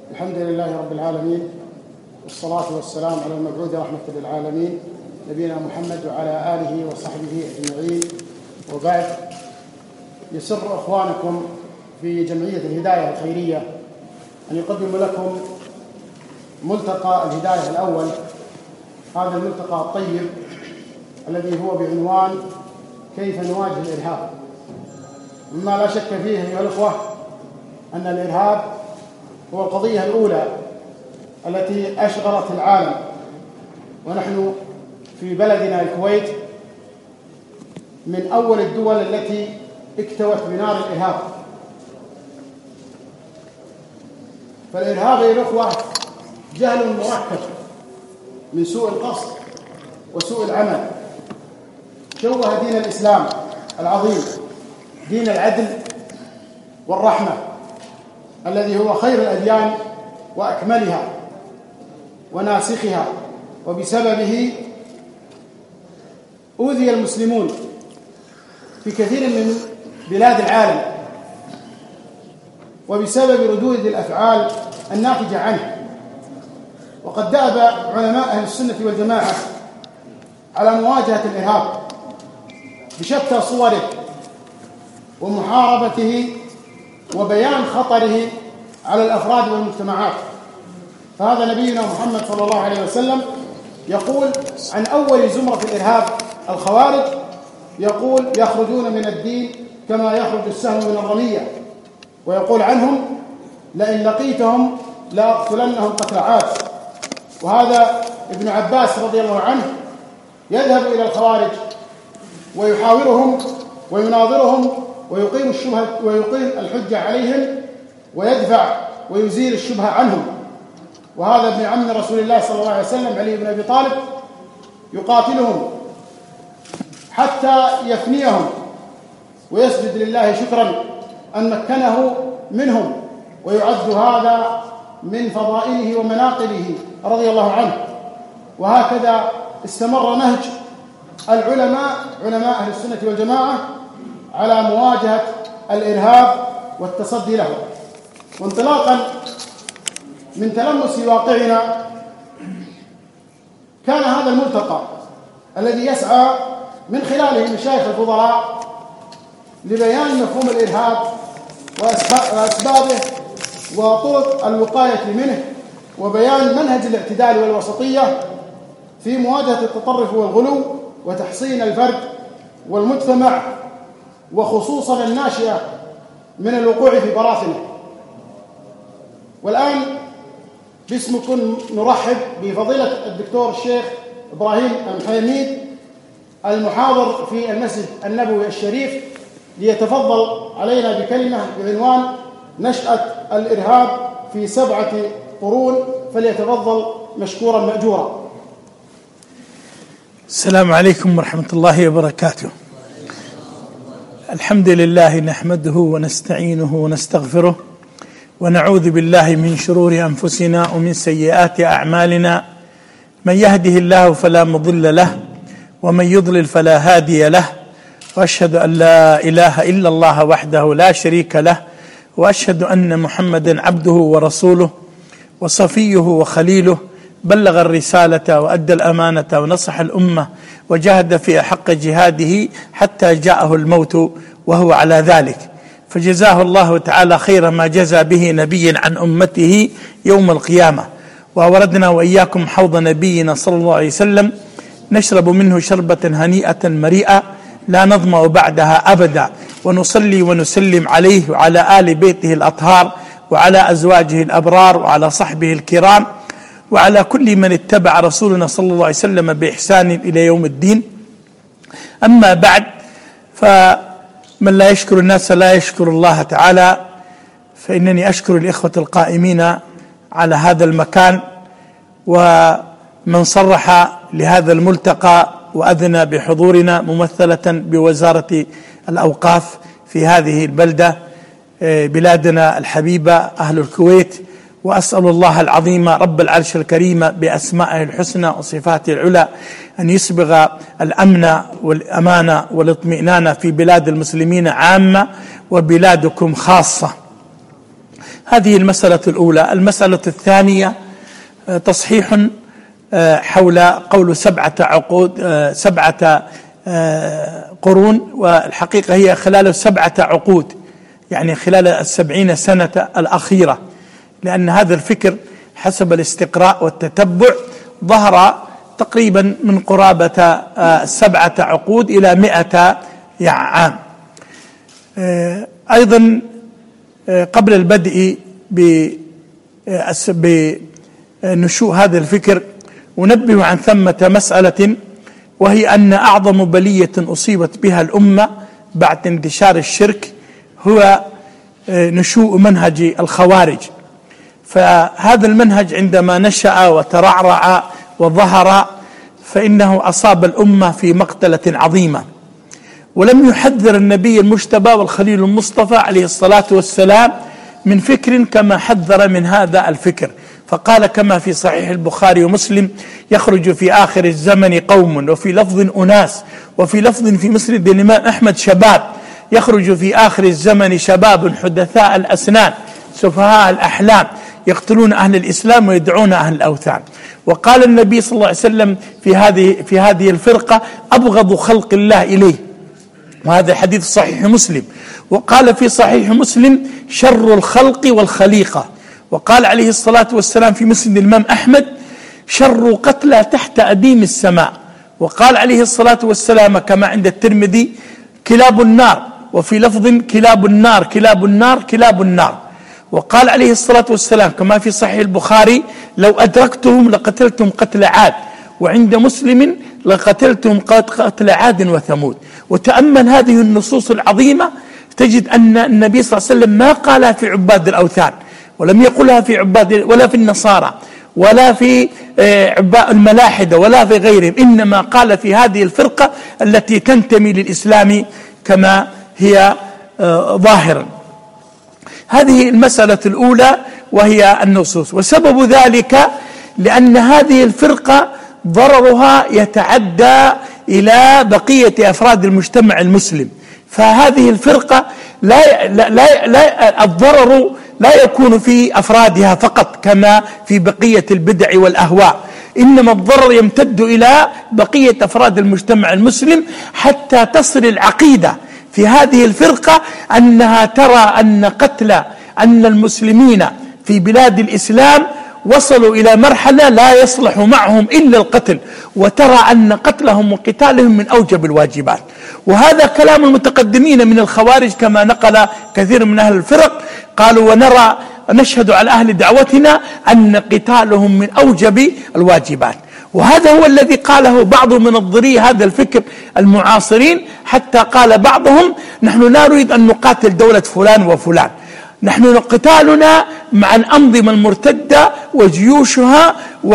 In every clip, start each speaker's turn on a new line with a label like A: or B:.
A: الحمد لله رب العالمين، والصلاة والسلام على المبعوث رحمة للعالمين نبينا محمد وعلى آله وصحبه أجمعين. وبعد، يسر إخوانكم في جمعية الهداية الخيرية أن يقدم لكم ملتقى الهداية الأول. هذا الملتقى الطيب الذي هو بعنوان كيف نواجه الإرهاب. مما لا شك فيه أيها الأخوة أن الإرهاب هو القضية الأولى التي أشغلت العالم، ونحن في بلدنا الكويت من أول الدول التي اكتوت بنار الإرهاب. فالإرهاب يا الأخوة جهل مركب من سوء القصد وسوء العمل. شوه دين الإسلام العظيم، دين العدل والرحمة الذي هو خير الأديان وأكملها وناسخها، وبسببه أوذي المسلمون في كثير من بلاد العالم، وبسبب ردود الأفعال الناتجة عنه. وقد دأب علماء أهل السنة والجماعة على مواجهة الإرهاب بشتى صوره ومحاربته وبيان خطره على الأفراد والمجتمعات. فهذا نبينا محمد صلى الله عليه وسلم يقول عن أول زمرة الإرهاب الخوارج، يقول يخرجون من الدين كما يخرج السهم من الرمية، ويقول عنهم لئن لقيتهم لأقتلنهم قتل عاد. وهذا ابن عباس رضي الله عنه يذهب إلى الخوارج ويحاورهم ويناظرهم ويقيم الحجة عليهم ويدفع ويزيل الشبهة عنهم. وهذا ابن عم رسول الله صلى الله عليه وسلم علي بن أبي طالب يقاتلهم حتى يفنيهم ويسجد لله شكرا أن مكنه منهم، ويعد هذا من فضائله ومناقبه رضي الله عنه. وهكذا استمر نهج العلماء، علماء أهل السنة والجماعة، على مواجهة الإرهاب والتصدي له. وانطلاقا من تلمس واقعنا، كان هذا الملتقى الذي يسعى من خلاله مشايخ الفضلاء لبيان مفهوم الإرهاب وأسبابه وطرق الوقاية منه، وبيان منهج الاعتدال والوسطية في مواجهة التطرف والغلو وتحصين الفرد والمجتمع، وخصوصا الناشئة من الوقوع في براثنه. والآن باسمكم نرحب بفضيلة الدكتور الشيخ إبراهيم المحيميد المحاضر في المسجد النبوي الشريف، ليتفضل علينا بكلمة بعنوان نشأة الإرهاب في 7 قرون. فليتفضل مشكورا مأجورا.
B: السلام عليكم ورحمة الله وبركاته. الحمد لله نحمده ونستعينه ونستغفره، ونعوذ بالله من شرور أنفسنا ومن سيئات أعمالنا. من يهده الله فلا مضل له، ومن يضلل فلا هادي له. وأشهد أن لا إله إلا الله وحده لا شريك له، وأشهد أن محمدا عبده ورسوله وصفيه وخليله، بلغ الرسالة وأدى الأمانة ونصح الأمة وجاهد في حق جهاده حتى جاءه الموت وهو على ذلك. فجزاه الله تعالى خير ما جزى به نبي عن أمته يوم القيامة. وأوردنا وإياكم حوض نبينا صلى الله عليه وسلم نشرب منه شربة هنيئة مريئة لا نظمأ بعدها أبدا. ونصلي ونسلم عليه وعلى آل بيته الأطهار وعلى أزواجه الأبرار وعلى صحبه الكرام وعلى كل من اتبع رسولنا صلى الله عليه وسلم بإحسان إلى يوم الدين. أما بعد، فمن لا يشكر الناس لا يشكر الله تعالى. فإنني أشكر الإخوة القائمين على هذا المكان، ومن صرح لهذا الملتقى وأذن بحضورنا ممثلة بوزارة الأوقاف في هذه البلدة بلادنا الحبيبة أهل الكويت. وأسأل الله العظيم رب العرش الكريم بأسمائه الحسنى وصفاته العلى أن يسبغ الأمن والأمان والاطمئنان في بلاد المسلمين عامة وبلادكم خاصة. هذه المسألة الأولى. المسألة الثانية تصحيح حول قول 7 عقود 7 قرون، والحقيقة هي خلال 7 عقود، يعني خلال 70 سنة الأخيرة، لأن هذا الفكر حسب الاستقراء والتتبع ظهر تقريبا من قرابة 7 عقود إلى 100 عام. أيضا قبل البدء بنشوء هذا الفكر أنبه عن ثمة مسألة، وهي أن أعظم بلية أصيبت بها الأمة بعد انتشار الشرك هو نشوء منهج الخوارج. فهذا المنهج عندما نشأ وترعرع وظهر فإنه أصاب الأمة في مقتلة عظيمة، ولم يحذر النبي المجتبى والخليل المصطفى عليه الصلاة والسلام من فكر كما حذر من هذا الفكر، فقال كما في صحيح البخاري ومسلم: يخرج في آخر الزمن قوم، وفي لفظ أناس، وفي لفظ في مسند الإمام أحمد شباب، يخرج في آخر الزمن شباب حدثاء الأسنان سفهاء الأحلام يقتلون أهل الإسلام ويدعون أهل الأوثان. وقال النبي صلى الله عليه وسلم في هذه الفرقة: أبغض خلق الله إليه، وهذا حديث صحيح مسلم. وقال في صحيح مسلم: شر الخلق والخليقة. وقال عليه الصلاة والسلام في مسند الإمام أحمد: شر قتلى تحت أديم السماء. وقال عليه الصلاة والسلام كما عند الترمذي: كلاب النار، وفي لفظ: كلاب النار كلاب النار كلاب النار. وقال عليه الصلاة والسلام كما في صحيح البخاري: لو أدركتهم لقتلتم قتل عاد. وعند مسلم: لقتلتم قتل عاد وثمود. وتأمل هذه النصوص العظيمة تجد أن النبي صلى الله عليه وسلم ما قالها في عباد الأوثان، ولم يقلها في عباد ولا في النصارى ولا في عباد الملاحدة ولا في غيرهم، إنما قال في هذه الفرقة التي تنتمي للإسلام كما هي ظاهرا. هذه المسألة الأولى وهي النصوص. وسبب ذلك لأن هذه الفرقة ضررها يتعدى إلى بقية أفراد المجتمع المسلم، فهذه الفرقة الضرر لا يكون في أفرادها فقط كما في بقية البدع والأهواء، إنما الضرر يمتد إلى بقية أفراد المجتمع المسلم، حتى تصل العقيدة في هذه الفرقة أنها ترى أن المسلمين في بلاد الإسلام وصلوا إلى مرحلة لا يصلح معهم إلا القتل، وترى أن قتلهم وقتالهم من أوجب الواجبات. وهذا كلام المتقدمين من الخوارج كما نقل كثير من أهل الفرق، قالوا: ونشهد على أهل دعوتنا أن قتالهم من أوجب الواجبات. وهذا هو الذي قاله بعض منظري هذا الفكر المعاصرين، حتى قال بعضهم: نحن لا نريد أن نقاتل دولة فلان وفلان، نحن قتالنا مع الأنظمة المرتدة وجيوشها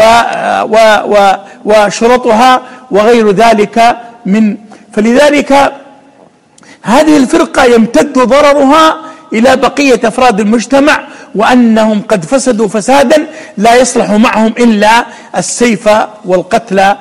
B: وشرطها وغير ذلك فلذلك هذه الفرقة يمتد ضررها إلى بقية أفراد المجتمع، وأنهم قد فسدوا فسادا لا يصلح معهم إلا السيف والقتل.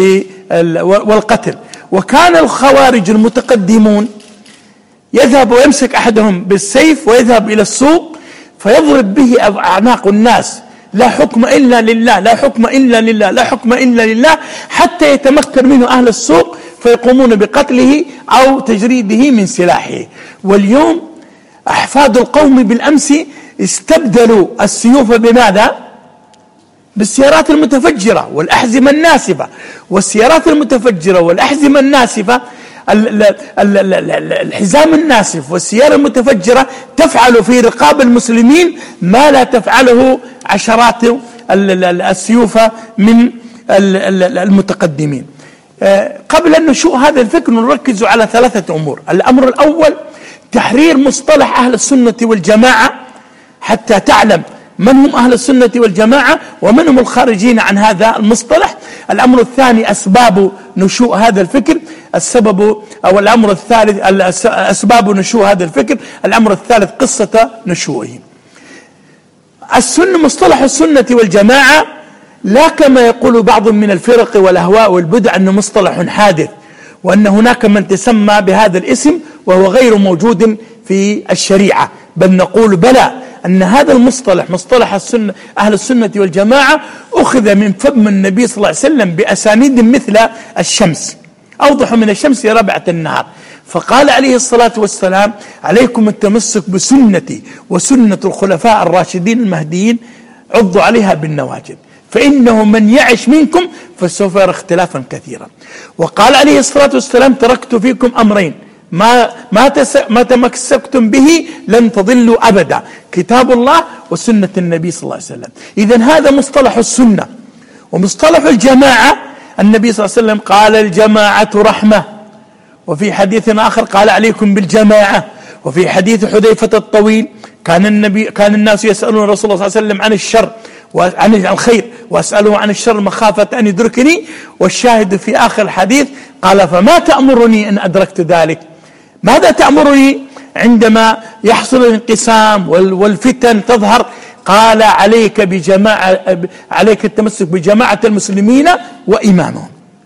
B: وكان الخوارج المتقدمون يذهب ويمسك أحدهم بالسيف ويذهب إلى السوق فيضرب به أعناق الناس: لا حكم إلا لله، لا حكم إلا لله، لا حكم إلا لله، حتى يتمكن منه أهل السوق فيقومون بقتله أو تجريده من سلاحه. واليوم أحفاد القوم بالأمس استبدلوا السيوف بماذا؟ بالسيارات المتفجرة والأحزمة الناسفة. والسيارات المتفجرة والأحزمة الناسفة، الحزام الناسف والسيارة المتفجرة تفعل في رقاب المسلمين ما لا تفعله عشرات السيوف من المتقدمين. قبل أن نشوء هذا الفكر نركز على 3 أمور. الأمر الأول: تحرير مصطلح أهل السنة والجماعة حتى تعلم من هم أهل السنة والجماعة ومن هم الخارجين عن هذا المصطلح. الأمر الثاني: أسباب نشوء هذا الفكر. الأمر الثالث: أسباب نشوء هذا الفكر. الأمر الثالث: قصة نشوئه. مصطلح السنة والجماعة لا كما يقول بعض من الفرق والأهواء والبدع أنه مصطلح حادث، وأن هناك من تسمى بهذا الاسم وهو غير موجود في الشريعة، بل نقول: بلى، أن هذا المصطلح، مصطلح السنة أهل السنة والجماعة، أخذ من فم النبي صلى الله عليه وسلم بأسانيد مثل الشمس، أوضح من الشمس ربعة النهار. فقال عليه الصلاة والسلام: عليكم التمسك بسنتي وسنة الخلفاء الراشدين المهديين، عضوا عليها بالنواجذ، فإنه من يعش منكم فسوف يرى اختلافا كثيرا. وقال عليه الصلاة والسلام: تركت فيكم أمرين ما تمسكتم به لن تضلوا أبدا، كتاب الله وسنة النبي صلى الله عليه وسلم. إذن هذا مصطلح السنة. ومصطلح الجماعة، النبي صلى الله عليه وسلم قال: الجماعة رحمة. وفي حديث آخر قال: عليكم بالجماعة. وفي حديث حذيفة الطويل كان الناس يسألون الرسول صلى الله عليه وسلم عن الشر وعن الخير، وأسأله عن الشر مخافة أن يدركني. والشاهد في آخر الحديث قال: فما تأمرني إن أدركت ذلك؟ ماذا تأمرني عندما يحصل الانقسام والفتن تظهر؟ قال: عليك التمسك بجماعة المسلمين وإمامهم.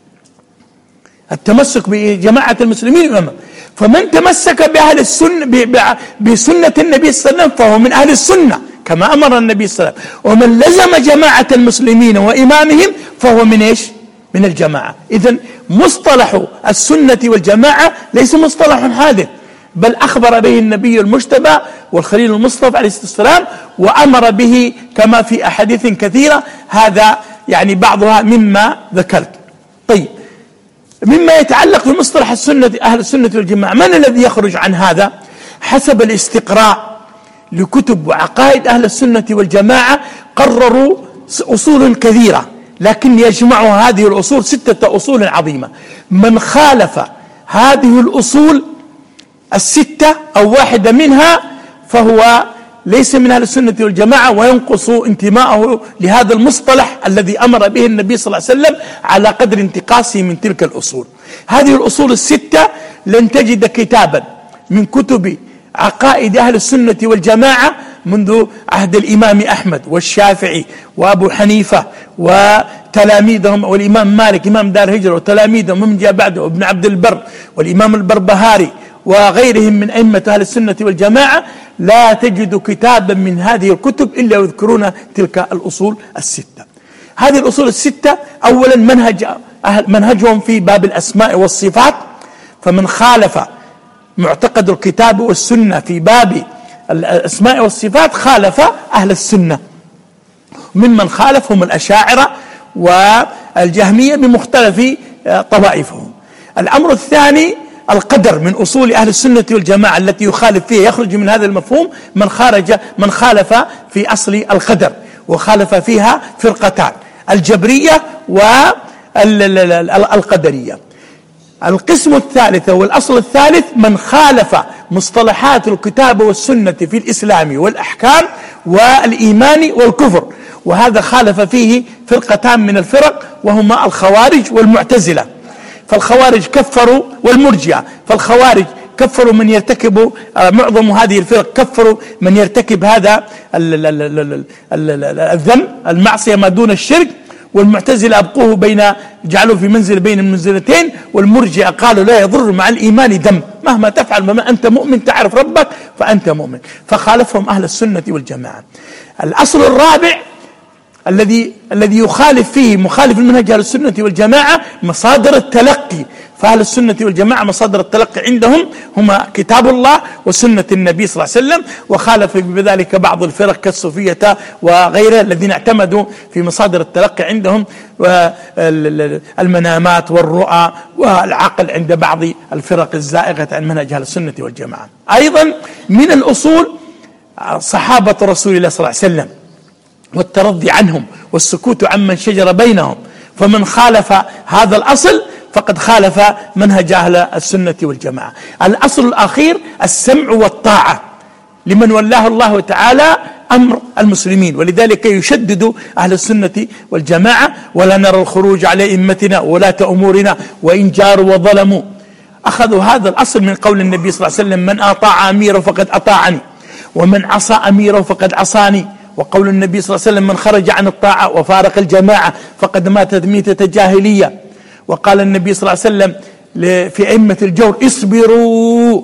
B: التمسك بجماعة المسلمين وإمامهم. فمن تمسك بأهل السنة بسنة النبي صلى الله عليه وسلم فهو من أهل السنة كما أمر النبي صلى الله عليه وسلم، ومن لزم جماعة المسلمين وإمامهم فهو من إيش؟ من الجماعة. إذن مصطلح السنة والجماعة ليس مصطلح حادث، بل أخبر به النبي المجتبى والخليل المصطفى عليه الصلاة والسلام، وأمر به كما في أحاديث كثيرة. هذا يعني بعضها مما ذكرت. طيب، مما يتعلق بمصطلح السنة أهل السنة والجماعة، من الذي يخرج عن هذا؟ حسب الاستقراء لكتب وعقائد أهل السنة والجماعة قرروا أصول كثيرة، لكن يجمع هذه الأصول 6 أصول عظيمة. من خالف هذه الأصول 6 أو واحدة منها فهو ليس من أهل السنة والجماعة، وينقص انتماءه لهذا المصطلح الذي أمر به النبي صلى الله عليه وسلم على قدر انتقاصه من تلك الأصول. هذه الأصول 6 لن تجد كتابا من كتب عقائد أهل السنة والجماعة منذ عهد الإمام أحمد والشافعي وأبو حنيفة وتلاميذهم، والإمام مالك إمام دار الهجرة وتلاميذهم من جاء بعده، وابن عبد البر والإمام البربهاري وغيرهم من أئمة أهل السنة والجماعة. لا تجد كتابا من هذه الكتب إلا يذكرون تلك الأصول 6. هذه الأصول 6 أولا منهجهم في باب الأسماء والصفات، فمن خالف معتقد الكتاب والسنة في باب الأسماء والصفات خالف أهل السنة. ممن خالفهم الأشاعرة والجهمية بمختلف طوائفهم. الأمر الثاني القدر، من أصول أهل السنة والجماعة التي يخالف فيها، يخرج من هذا المفهوم من خالف في أصل القدر، وخالف فيها فرقتان: الجبرية والقدرية. القسم الثالث والأصل الثالث من خالف مصطلحات الكتاب والسنة في الإسلام والأحكام والإيمان والكفر، وهذا خالف فيه فرقتان من الفرق، وهما الخوارج والمعتزلة. فالخوارج كفروا، والمرجئة. فالخوارج كفروا من يرتكب، معظم هذه الفرق كفروا من يرتكب هذا الذنب المعصية ما دون الشرك، والمعتزلة أبقوه جعلوه في منزل بين المنزلتين، والمرجئة قالوا لا يضر مع الإيمان دم، مهما تفعل ما أنت مؤمن تعرف ربك فأنت مؤمن. فخالفهم أهل السنة والجماعة. الأصل الرابع الذي يخالف فيه مخالف المنهج أهل السنة والجماعة مصادر التلقي. فأهل السنة والجماعة مصادر التلقي عندهم هما كتاب الله وسنة النبي صلى الله عليه وسلم، وخالف بذلك بعض الفرق كالصوفية وغيرها الذين اعتمدوا في مصادر التلقي عندهم المنامات والرؤى والعقل عند بعض الفرق الزائغة عن منهج أهل السنة والجماعة. أيضا من الأصول صحابة رسول الله صلى الله عليه وسلم والترضي عنهم والسكوت عمن شجر بينهم، فمن خالف هذا الأصل فقد خالف منهج أهل السنة والجماعة. الأصل الأخير السمع والطاعة لمن ولاه الله تعالى أمر المسلمين، ولذلك يشدد أهل السنة والجماعة: ولا نرى الخروج على أئمتنا ولاة أمورنا وإن جاروا وظلموا. أخذوا هذا الأصل من قول النبي صلى الله عليه وسلم: من أطاع أميره فقد أطاعني، ومن عصى أميره فقد عصاني. وقول النبي صلى الله عليه وسلم: من خرج عن الطاعة وفارق الجماعة فقد مات ميتة جاهلية. وقال النبي صلى الله عليه وسلم في أئمة الجور: اصبروا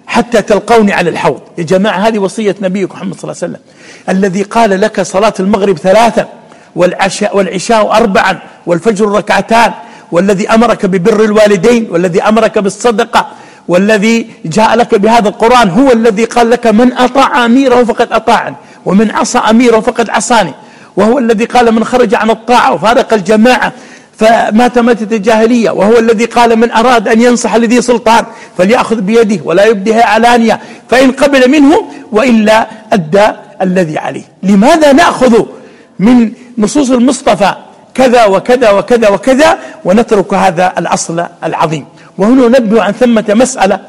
B: حتى تلقوني على الحوض. يا جماعة هذه وصية نبيك محمد صلى الله عليه وسلم الذي قال لك صلاة المغرب 3 والعشاء 4 والفجر 2 ركعتان، والذي أمرك ببر الوالدين، والذي أمرك بالصدقة، والذي جاء لك بهذا القرآن هو الذي قال لك من أطاع أميره فقد أطاعني ومن عصى أميره فقد عصاني، وهو الذي قال من خرج عن الطاعة وفارق الجماعة فمات ماتة الجاهلية، وهو الذي قال من أراد أن ينصح لذي سلطان فليأخذ بيده ولا يبدها علانية فإن قبل منه وإلا أدى الذي عليه. لماذا نأخذ من نصوص المصطفى كذا وكذا وكذا وكذا ونترك هذا الأصل العظيم؟ وهنا ننبه عن ثمة مسألة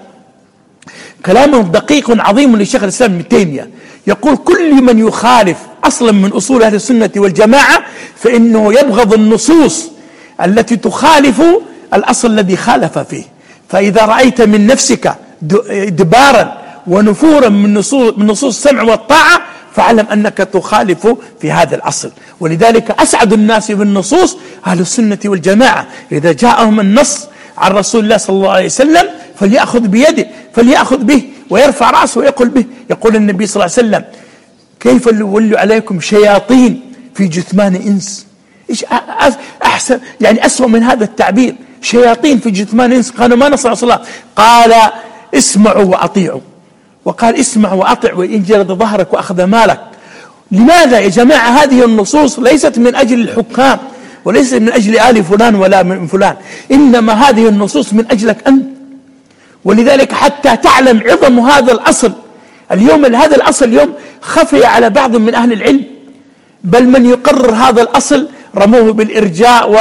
B: كلام دقيق عظيم للشيخ الإسلام ابن تيمية، يقول كل من يخالف أصلا من أصول أهل السنة والجماعة فإنه يبغض النصوص التي تخالف الأصل الذي خالف فيه. فإذا رأيت من نفسك إدبارا ونفورا من نصوص السمع والطاعة فاعلم أنك تخالف في هذا الأصل. ولذلك أسعد الناس بالنصوص أهل السنة والجماعة، إذا جاءهم النص عن رسول الله صلى الله عليه وسلم فليأخذ بيده فليأخذ به ويرفع رأسه ويقول به. يقول النبي صلى الله عليه وسلم كيف يولوا عليكم شياطين في جثمان إنس؟ إيش أحسن يعني أسوأ من هذا التعبير؟ شياطين في جثمان إنس. قالوا ما نصنع صلاة؟ قال اسمعوا وأطيعوا، وقال اسمع وأطع وإن جلد ظهرك وأخذ مالك. لماذا يا جماعة؟ هذه النصوص ليست من أجل الحكام وليست من أجل آل فلان ولا من فلان، إنما هذه النصوص من أجلك أنت. ولذلك حتى تعلم عظم هذا الأصل اليوم، هذا الأصل اليوم خفي على بعض من أهل العلم، بل من يقرر هذا الأصل رموه بالإرجاء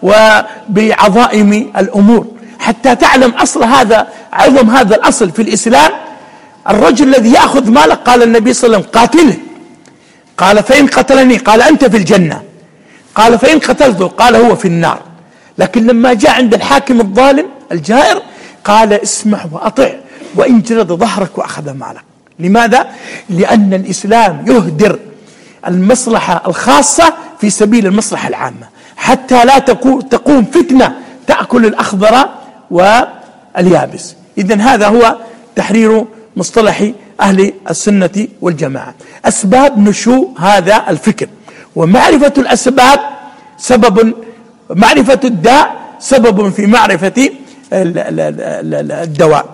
B: وبعظائم الأمور. حتى تعلم أصل هذا، عظم هذا الأصل في الإسلام. الرجل الذي يأخذ مالك قال النبي صلى الله عليه وسلم قاتله، قال فإن قتلني قال أنت في الجنة، قال فإن قتلته قال هو في النار. لكن لما جاء عند الحاكم الظالم الجائر قال اسمع وأطع وإن جلد ظهرك وأخذ مالك. لماذا؟ لأن الإسلام يهدر المصلحة الخاصة في سبيل المصلحة العامة، حتى لا تقوم فتنة تأكل الأخضر واليابس. إذن هذا هو تحرير مصطلح أهل السنة والجماعة. أسباب نشوء هذا الفكر، ومعرفة الأسباب سبب، معرفة الداء سبب في معرفة الدواء.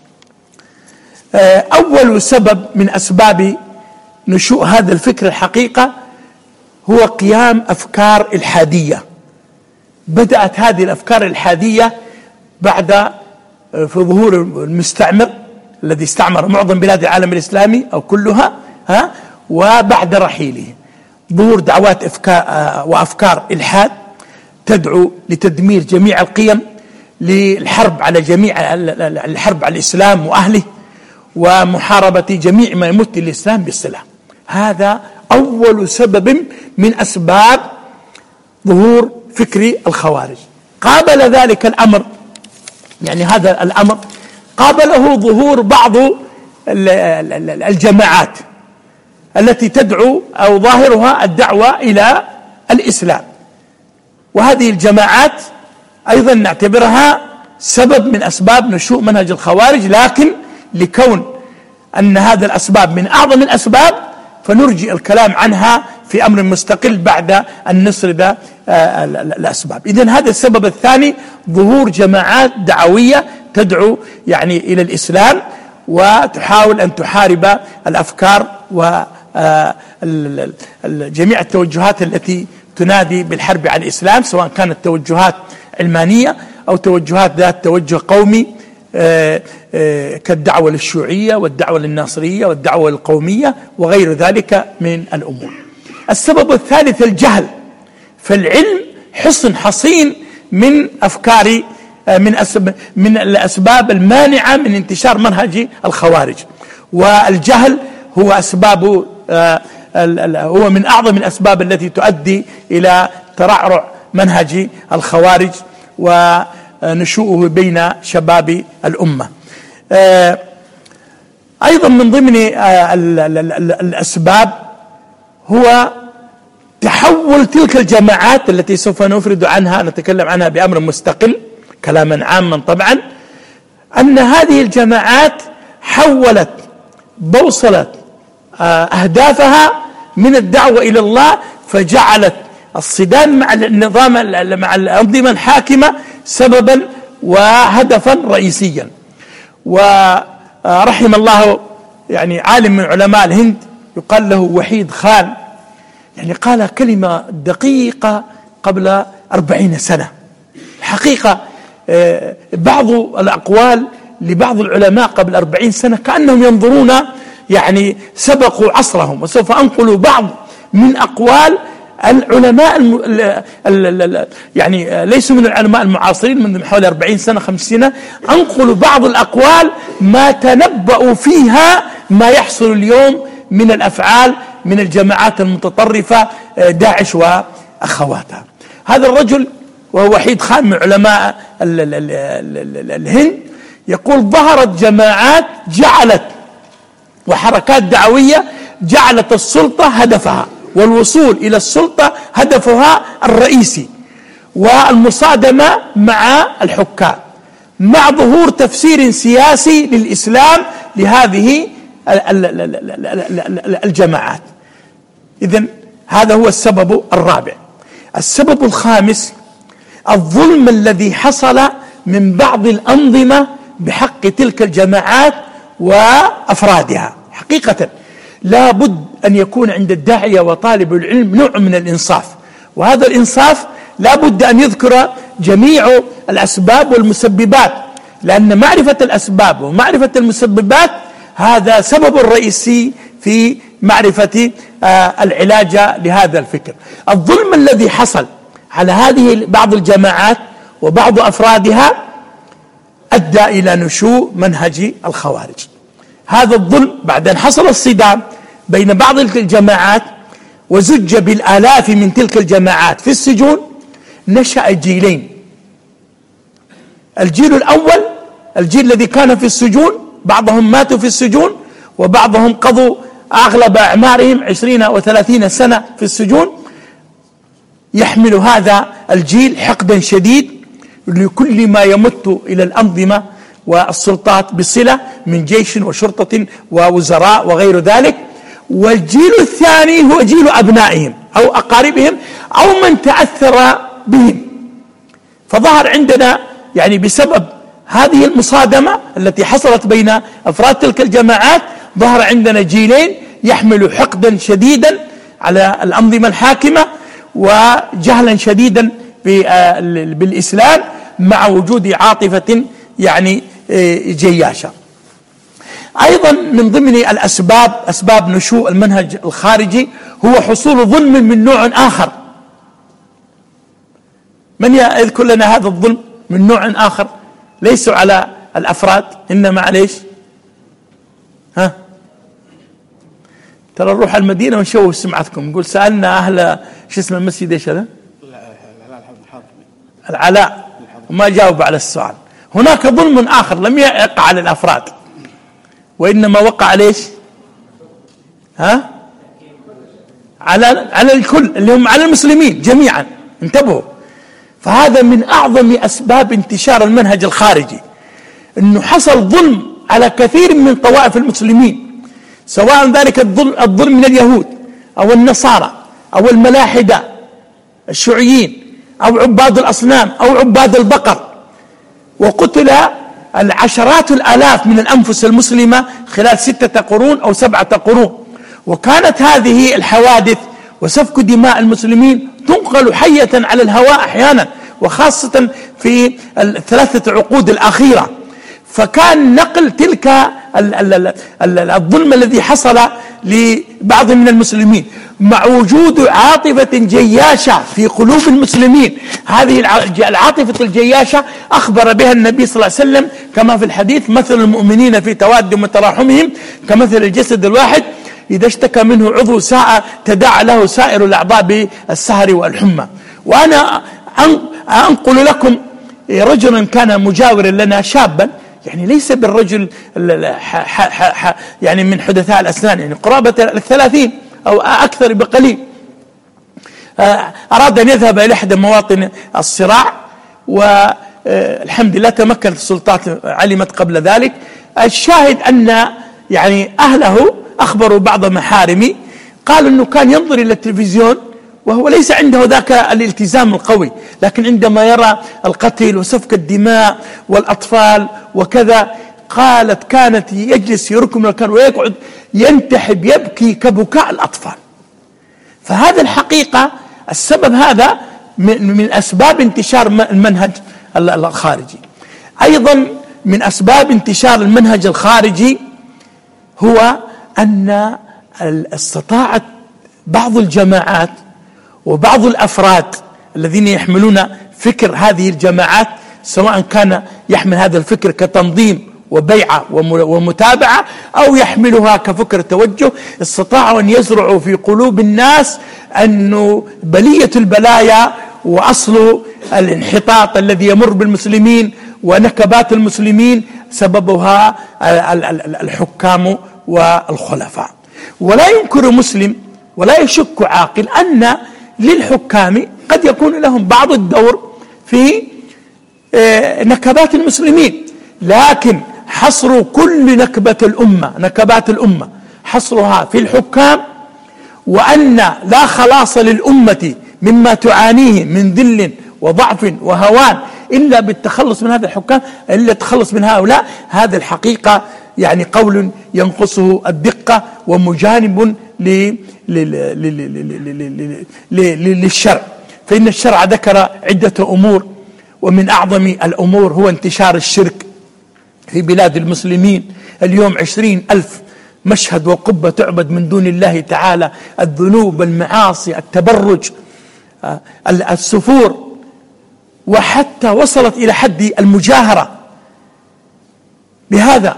B: أول سبب من أسباب نشوء هذا الفكر الحقيقة هو قيام أفكار إلحادية. بدأت هذه الأفكار الإلحادية بعد في ظهور المستعمر الذي استعمر معظم بلاد العالم الإسلامي أو كلها، وبعد رحيله ظهور دعوات وأفكار إلحاد تدعو لتدمير جميع القيم، للحرب على الحرب على الإسلام وأهله، ومحاربة جميع ما يمت الإسلام بالصلة. هذا أول سبب من أسباب ظهور فكر الخوارج. قابل ذلك الأمر، يعني هذا الأمر قابله ظهور بعض الجماعات التي تدعو أو ظاهرها الدعوة إلى الإسلام، وهذه الجماعات أيضا نعتبرها سبب من أسباب نشوء منهج الخوارج، لكن لكون أن هذا الأسباب من أعظم الأسباب فنرجئ الكلام عنها في أمر مستقل بعد أن نسرد الأسباب. إذن هذا السبب الثاني، ظهور جماعات دعوية تدعو يعني إلى الإسلام وتحاول أن تحارب الأفكار وجميع التوجهات التي تنادي بالحرب على الإسلام، سواء كانت توجهات علمانية أو توجهات ذات توجه قومي كالدعوة للشيوعية والدعوة للناصرية والدعوة للقومية وغير ذلك من الأمور. السبب الثالث الجهل، فالعلم حصن حصين من أفكار من الأسباب المانعة من انتشار منهج الخوارج، والجهل هو هو من أعظم الأسباب التي تؤدي إلى ترعرع منهج الخوارج ونشوءه بين شباب الأمة. أيضا من ضمن الأسباب هو تحول تلك الجماعات التي سوف نفرد عنها، نتكلم عنها بأمر مستقل كلاما عاما طبعا، أن هذه الجماعات حولت بوصلت أهدافها من الدعوة إلى الله، فجعلت الصدام مع النظام مع الأنظمة الحاكمة سببا وهدفا رئيسيا. ورحم الله يعني عالم من علماء الهند يقال له وحيد خان، يعني قال كلمة دقيقة قبل 40 سنة. الحقيقة بعض الأقوال لبعض العلماء قبل 40 سنة كأنهم ينظرون يعني سبقوا عصرهم، وسوف أنقل بعض من أقوال العلماء يعني ليسوا من العلماء المعاصرين من حوالي 40 سنة 50 سنة، أنقل بعض الأقوال ما تنبأوا فيها ما يحصل اليوم من الأفعال من الجماعات المتطرفة داعش وأخواتها. هذا الرجل وهو وحيد خان من علماء الهند يقول ظهرت جماعات جعلت وحركات دعوية جعلت السلطة هدفها، والوصول إلى السلطة هدفها الرئيسي، والمصادمة مع الحكام، مع ظهور تفسير سياسي للإسلام لهذه الجماعات. إذن هذا هو السبب الرابع. السبب الخامس الظلم الذي حصل من بعض الأنظمة بحق تلك الجماعات وأفرادها. حقيقة لا بد أن يكون عند الداعية وطالب العلم نوع من الإنصاف، وهذا الإنصاف لا بد أن يذكر جميع الأسباب والمسببات، لأن معرفة الأسباب ومعرفة المسببات هذا سبب رئيسي في معرفة العلاج لهذا الفكر. الظلم الذي حصل على هذه بعض الجماعات وبعض أفرادها أدى إلى نشوء منهج الخوارج. هذا الظلم بعد أن حصل الصدام بين بعض الجماعات وزج بالآلاف من تلك الجماعات في السجون، نشأ جيلين. الجيل الأول الجيل الذي كان في السجون، بعضهم ماتوا في السجون وبعضهم قضوا أغلب أعمارهم 20 و30 سنة في السجون. يحمل هذا الجيل حقدا شديد لكل ما يمت إلى الأنظمة والسلطات بصلة من جيش وشرطة ووزراء وغير ذلك. والجيل الثاني هو جيل أبنائهم أو أقاربهم أو من تأثر بهم. فظهر عندنا يعني بسبب هذه المصادمة التي حصلت بين أفراد تلك الجماعات ظهر عندنا جيلين يحمل حقدا شديدا على الأنظمة الحاكمة وجهلا شديدا بالإسلام مع وجود عاطفة يعني جياشة. أيضا من ضمن الأسباب أسباب نشوء المنهج الخارجي هو حصول ظلم من نوع آخر. من يذكر لنا هذا الظلم من نوع آخر ليس على الأفراد إنما على إيش؟ ترى نروح المدينة ونشوه سمعتكم. نقول سألنا أهل شو اسم المسجد إيش هذا؟ العلاء وما جاوب على السؤال. هناك ظلم آخر لم يقع على الأفراد وإنما وقع على إيش؟ على الكل اللي هم على المسلمين جميعا. انتبهوا، فهذا من أعظم أسباب انتشار المنهج الخارجي، أنه حصل ظلم على كثير من طوائف المسلمين، سواء ذلك الظلم من اليهود أو النصارى أو الملاحدة الشيوعيين أو عباد الأصنام أو عباد البقر. وقتل العشرات الآلاف من الأنفس المسلمة خلال 6 قرون أو 7 قرون. وكانت هذه الحوادث وسفك دماء المسلمين تنقل حية على الهواء أحيانا، وخاصة في ال3 عقود الأخيرة. فكان نقل تلك الظلم الذي حصل لبعض من المسلمين مع وجود عاطفة جياشة في قلوب المسلمين. هذه العاطفة الجياشة أخبر بها النبي صلى الله عليه وسلم كما في الحديث: مثل المؤمنين في توادهم وتراحمهم كمثل الجسد الواحد إذا اشتكى منه عضو ساء تداعى له سائر الأعضاء بالسهر والحمى. وأنا أنقل لكم رجلا كان مجاورا لنا شابا، يعني ليس بالرجل يعني من حدثاء الأسنان، يعني قرابة 30 أو أكثر بقليل. أراد أن يذهب إلى إحدى مواطن الصراع، والحمد لله تمكنت السلطات، علمت قبل ذلك الشاهد أن يعني أهله أخبروا بعض محارمي، قالوا أنه كان ينظر إلى التلفزيون وهو ليس عنده ذاك الالتزام القوي، لكن عندما يرى القتل وسفك الدماء والأطفال وكذا، قالت كانت يجلس يركم المكان ويقعد ينتحب يبكي كبكاء الأطفال. فهذا الحقيقة السبب هذا من أسباب انتشار المنهج الخارجي. أيضا من أسباب انتشار المنهج الخارجي هو أن استطاعت بعض الجماعات وبعض الأفراد الذين يحملون فكر هذه الجماعات، سواء كان يحمل هذا الفكر كتنظيم وبيعة ومتابعة أو يحملها كفكر توجه، استطاعوا أن يزرعوا في قلوب الناس أنه بلية البلايا وأصل الانحطاط الذي يمر بالمسلمين ونكبات المسلمين سببها الحكام والخلفاء. ولا ينكر مسلم ولا يشك عاقل أن للحكام قد يكون لهم بعض الدور في نكبات المسلمين، لكن حصر كل نكبات الأمة حصرها في الحكام، وأن لا خلاص للأمة مما تعانيه من ذل وضعف وهوان إلا بالتخلص من هذا الحكام، إلا التخلص من هؤلاء. هذا الحقيقة يعني قول ينقصه الدقة ومجانب للشرع، فإن الشرع ذكر عدة أمور، ومن أعظم الأمور هو انتشار الشرك في بلاد المسلمين. اليوم 20,000 مشهد وقبة تعبد من دون الله تعالى، الذنوب، المعاصي، التبرج، السفور، وحتى وصلت إلى حد المجاهرة بهذا،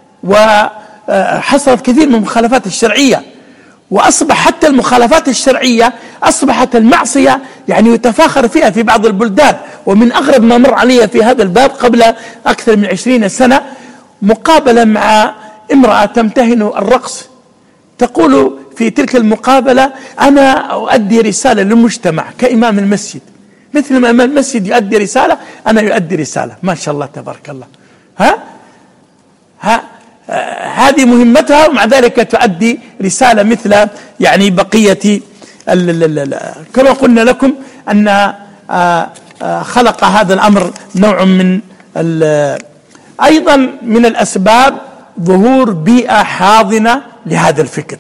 B: وحصلت كثير من المخالفات الشرعية، وأصبح حتى المخالفات الشرعية أصبحت المعصية يعني يتفاخر فيها في بعض البلدان. ومن أغرب ما مر علي في هذا الباب قبل أكثر من 20 سنة مقابلة مع امرأة تمتهن الرقص، تقول في تلك المقابلة: أنا أؤدي رسالة للمجتمع كإمام المسجد، مثل ما إمام المسجد يؤدي رسالة أنا يؤدي رسالة. ما شاء الله تبارك الله. هذه مهمتها، ومع ذلك تؤدي رسالة مثل يعني بقية كما قلنا لكم أن خلق هذا الأمر نوع من أيضا من الأسباب ظهور بيئة حاضنة لهذا الفكر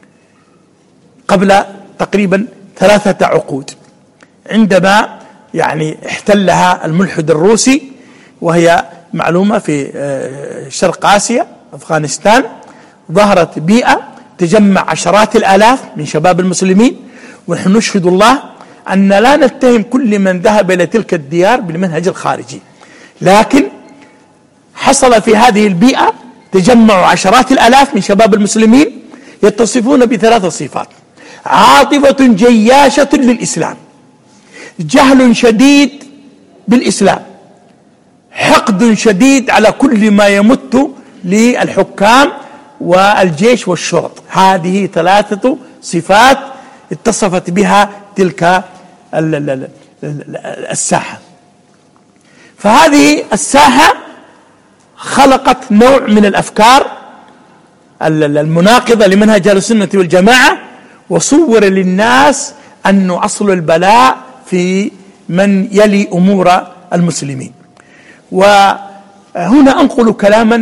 B: قبل تقريبا 3 عقود، عندما يعني احتلها الملحد الروسي، وهي معلومة في شرق آسيا أفغانستان. ظهرت بيئة تجمع عشرات الآلاف من شباب المسلمين، ونحن نشهد الله أن لا نتهم كل من ذهب إلى تلك الديار بالمنهج الخارجي، لكن حصل في هذه البيئة تجمع عشرات الآلاف من شباب المسلمين يتصفون ب3 صفات: عاطفة جياشة للإسلام، جهل شديد بالإسلام، حقد شديد على كل ما يمت للحكام والجيش والشرط. هذه 3 صفات اتصفت بها تلك الساحة. فهذه الساحة خلقت نوع من الأفكار المناقضة لمنهج أهل السنة والجماعة، وصور للناس أن أصل البلاء في من يلي أمور المسلمين. وهنا أنقل كلاما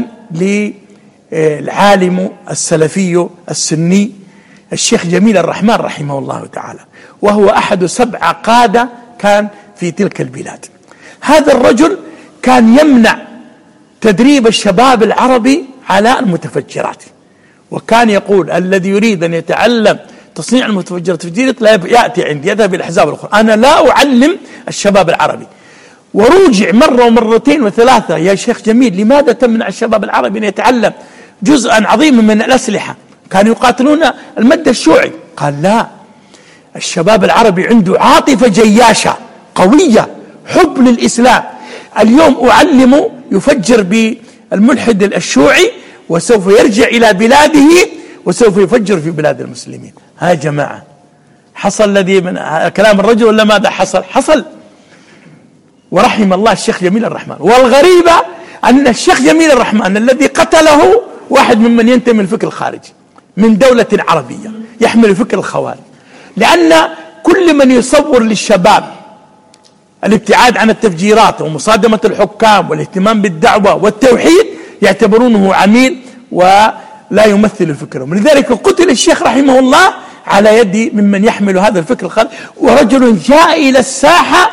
B: للعالم السلفي السني الشيخ جميل الرحمن رحمه الله تعالى، وهو أحد 7 قادة كان في تلك البلاد. هذا الرجل كان يمنع تدريب الشباب العربي على المتفجرات، وكان يقول: الذي يريد أن يتعلم تصنيع المتفجرات التفجيرات لا يأتي عندي، يذهب إلى الأحزاب الأخرى، أنا لا أعلم الشباب العربي. وروجع مرة ومرتين و3: يا شيخ جميل، لماذا تمنع الشباب العربي أن يتعلم جزءا عظيما من الأسلحة؟ كانوا يقاتلون المد الشيوعي. قال: لا، الشباب العربي عنده عاطفة جياشة قوية، حب للإسلام. اليوم أعلم يفجر بالملحد الشيوعي، وسوف يرجع إلى بلاده وسوف يفجر في بلاد المسلمين. ها جماعة، حصل الذي من كلام الرجل ولا ماذا حصل؟ حصل. ورحم الله الشيخ جميل الرحمن. والغريبة أن الشيخ جميل الرحمن الذي قتله واحد ممن ينتمي للفكر الخارجي من دولة عربية يحمل فكر الخوارج، لأن كل من يصور للشباب الابتعاد عن التفجيرات ومصادمة الحكام والاهتمام بالدعوة والتوحيد يعتبرونه عميل ولا يمثل فكرهم. لذلك قتل الشيخ رحمه الله على يد ممن يحمل هذا الفكر الخارجي، ورجل جاء إلى الساحة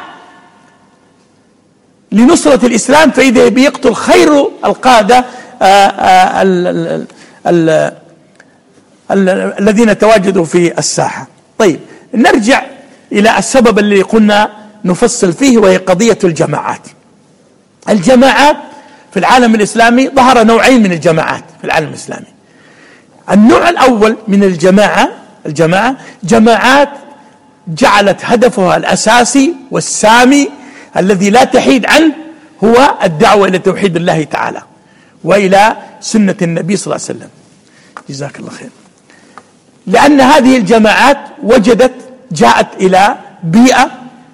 B: لنصرة الإسلام فإذا بيقتل خير القادة الذين تواجدوا في الساحة. طيب نرجع إلى السبب اللي قلنا نفصل فيه، وهي قضية الجماعات. الجماعات في العالم الإسلامي ظهر نوعين من الجماعات في العالم الإسلامي. النوع الأول من الجماعة جماعات جعلت هدفها الأساسي والسامي الذي لا تحيد عنه هو الدعوة إلى توحيد الله تعالى وإلى سنة النبي صلى الله عليه وسلم. جزاك الله خير. لأن هذه الجماعات جاءت إلى بيئة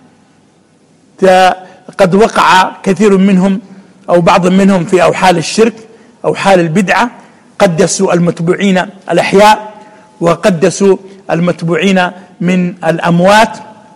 B: قد وقع كثير منهم أو بعض منهم في أوحال الشرك أو حال البدعة، قدسوا المتبوعين الأحياء وقدسوا المتبوعين من الأموات،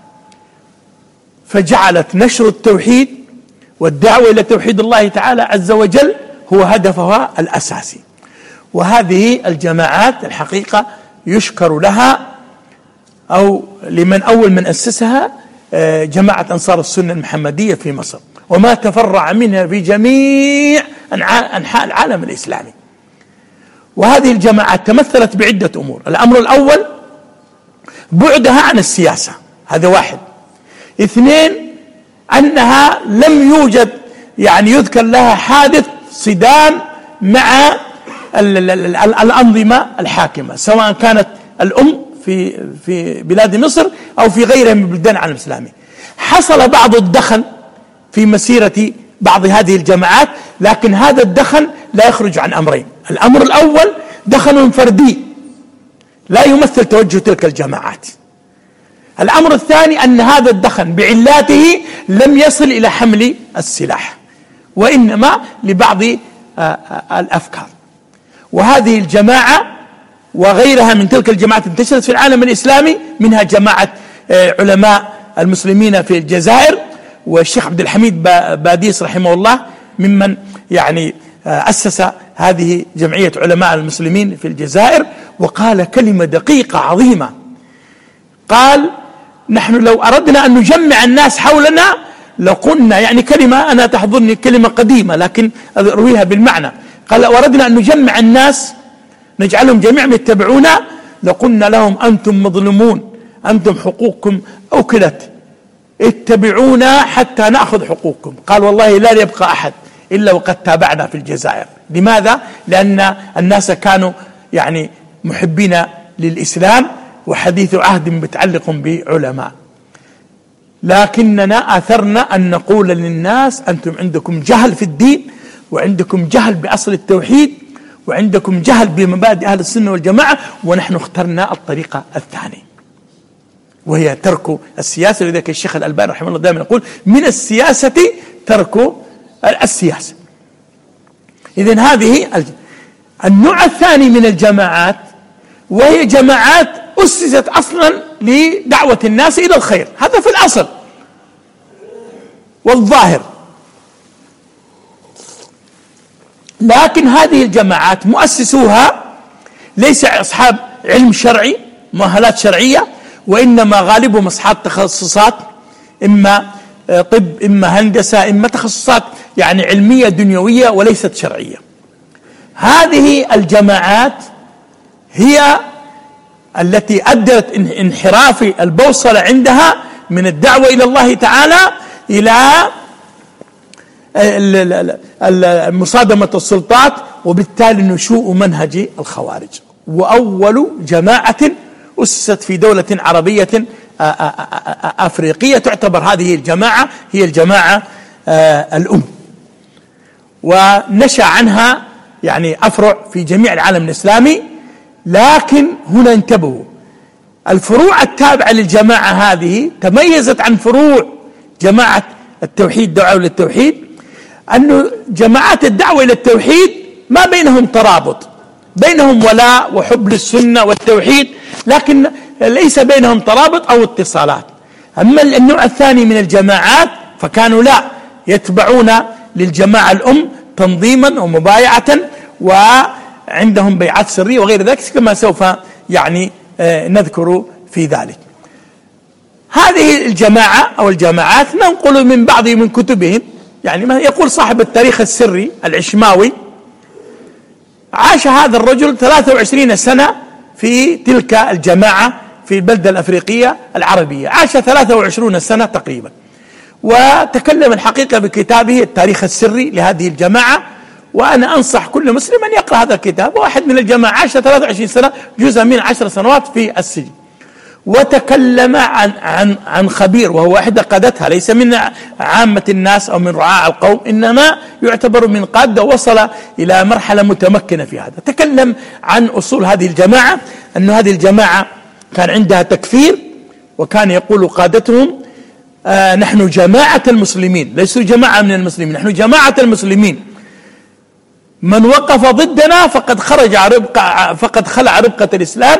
B: فجعلت نشر التوحيد والدعوة إلى توحيد الله تعالى عز وجل هو هدفها الأساسي. وهذه الجماعات الحقيقة يشكر لها أو لمن أول من أسسها جماعة أنصار السنة المحمدية في مصر، وما تفرع منها في جميع أنحاء العالم الإسلامي. وهذه الجماعات تمثلت بعدة أمور. الأمر الأول بعدها عن السياسة، هذا واحد. اثنين، أنها لم يوجد يذكر لها حادث صدام مع الأنظمة الحاكمة، سواء كانت في بلاد مصر أو في غيرها من بلدان العالم الإسلامي. حصل بعض الدخل في مسيرة بعض هذه الجماعات، لكن هذا الدخل لا يخرج عن أمرين. الأمر الأول دخل فردي لا يمثل توجه تلك الجماعات. الأمر الثاني أن هذا الدخل بعلاته لم يصل إلى حمل السلاح، وإنما لبعض الأفكار. وهذه الجماعة وغيرها من تلك الجماعات انتشرت في العالم الإسلامي، منها جماعة علماء المسلمين في الجزائر، والشيخ عبد الحميد باديس رحمه الله ممن أسس هذه جمعية علماء المسلمين في الجزائر، وقال كلمة دقيقة عظيمة. قال: نحن لو أردنا أن نجمع الناس حولنا لقلنا، كلمة أنا تحضرني كلمة قديمة لكن أرويها بالمعنى. قال: لو أردنا أن نجمع الناس نجعلهم جميعا يتبعونا لقلنا لهم أنتم مظلومون، أنتم حقوقكم أوكلت، اتبعونا حتى نأخذ حقوقكم. قال: والله لا يبقى أحد إلا وقد تابعنا في الجزائر. لماذا؟ لأن الناس كانوا محبين للإسلام وحديث عهد متعلق بعلماء، لكننا أثرنا أن نقول للناس أنتم عندكم جهل في الدين، وعندكم جهل بأصل التوحيد، وعندكم جهل بمبادئ أهل السنة والجماعة، ونحن اخترنا الطريقة الثانية وهي ترك السياسة. لذلك الشيخ الألباني رحمه الله دائما يقول: من السياسة ترك السياسة. إذن هذه النوع الثاني من الجماعات، وهي جماعات أسست أصلا لدعوة الناس إلى الخير، هذا في الأصل والظاهر. لكن هذه الجماعات مؤسسوها ليس أصحاب علم شرعي، مؤهلات شرعية، وإنما غالبهم أصحاب تخصصات، إما طب، إما هندسة، إما تخصصات علمية دنيوية وليست شرعية. هذه الجماعات هي التي أدت انحراف البوصلة عندها من الدعوة إلى الله تعالى إلى مصادمة السلطات، وبالتالي نشوء منهج الخوارج. وأول جماعة أسست في دولة عربية أفريقية تعتبر هذه الجماعة هي الجماعة ونشأ عنها أفرع في جميع العالم الإسلامي. لكن هنا انتبهوا، الفروع التابعة للجماعة هذه تميزت عن فروع جماعة التوحيد، دعوة للتوحيد، أن جماعات الدعوة إلى التوحيد ما بينهم ترابط، بينهم ولاء وحب للسنة والتوحيد، لكن ليس بينهم ترابط أو اتصالات. أما النوع الثاني من الجماعات فكانوا لا يتبعون للجماعة الأم تنظيما ومبايعة، وعندهم بيعات سرية وغير ذلك كما سوف نذكر في ذلك. هذه الجماعة أو الجماعات ننقل من بعض من كتبهم، يعني ما يقول صاحب التاريخ السري العشماوي: عاش هذا الرجل 23 سنة في تلك الجماعة في البلدة الأفريقية العربية، عاش 23 سنة تقريبا، وتكلم الحقيقة بكتابه التاريخ السري لهذه الجماعة. وأنا أنصح كل مسلم أن يقرأ هذا الكتاب. واحد من الجماعة عاش 23 سنة، جزء من 10 سنوات في السجن، وتكلم عن خبير وهو إحدى قادتها، ليس من عامة الناس أو من رعاع القوم، إنما يعتبر من قادة وصل إلى مرحلة متمكنة في هذا. تكلم عن أصول هذه الجماعة، أن هذه الجماعة كان عندها تكفير، وكان يقول قادتهم: نحن جماعة المسلمين، ليسوا جماعة من المسلمين، نحن جماعة المسلمين، من وقف ضدنا فقد خلع ربقة الإسلام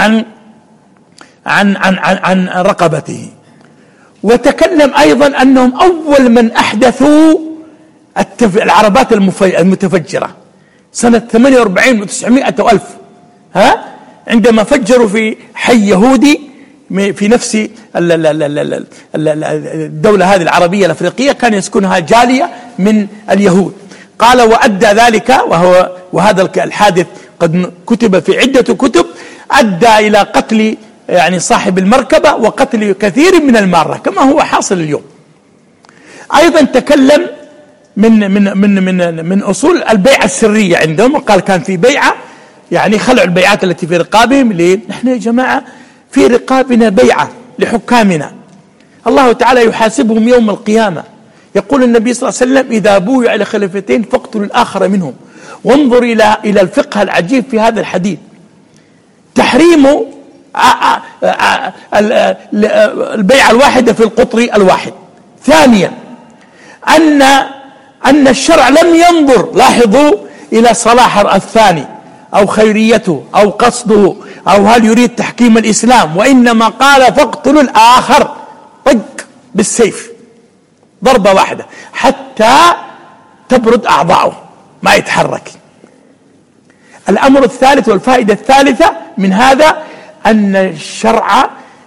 B: عن رقبته. وتكلم أيضا أنهم أول من أحدثوا العربات المتفجرة سنة 48 و900 وألف، عندما فجروا في حي يهودي في نفس الدولة هذه العربية الأفريقية، كان يسكنها جالية من اليهود. قال: وأدى ذلك، وهذا الحادث قد كتب في عدة كتب، أدى إلى قتل يعني صاحب المركبة وقتل كثير من المارة كما هو حاصل اليوم. أيضا تكلم من أصول البيعة السرية عندهم، وقال كان في بيعة، يعني خلعوا البيعات التي في رقابهم. ليه؟ نحن يا جماعة في رقابنا بيعة لحكامنا، الله تعالى يحاسبهم يوم القيامة. يقول النبي صلى الله عليه وسلم: إذا بويع إلى خليفتين فاقتلوا الآخر منهم. وانظر إلى الفقه العجيب في هذا الحديث: تحريم البيعة الواحدة في القطر الواحد. ثانيا أن الشرع لم ينظر، لاحظوا، إلى صلاح الثاني أو خيريته أو قصده أو هل يريد تحكيم الإسلام، وإنما قال: فاقتلوا الآخر، طق بالسيف ضربة واحدة حتى تبرد أعضاؤه ما يتحرك. الأمر الثالث والفائدة الثالثة من هذا أن الشرع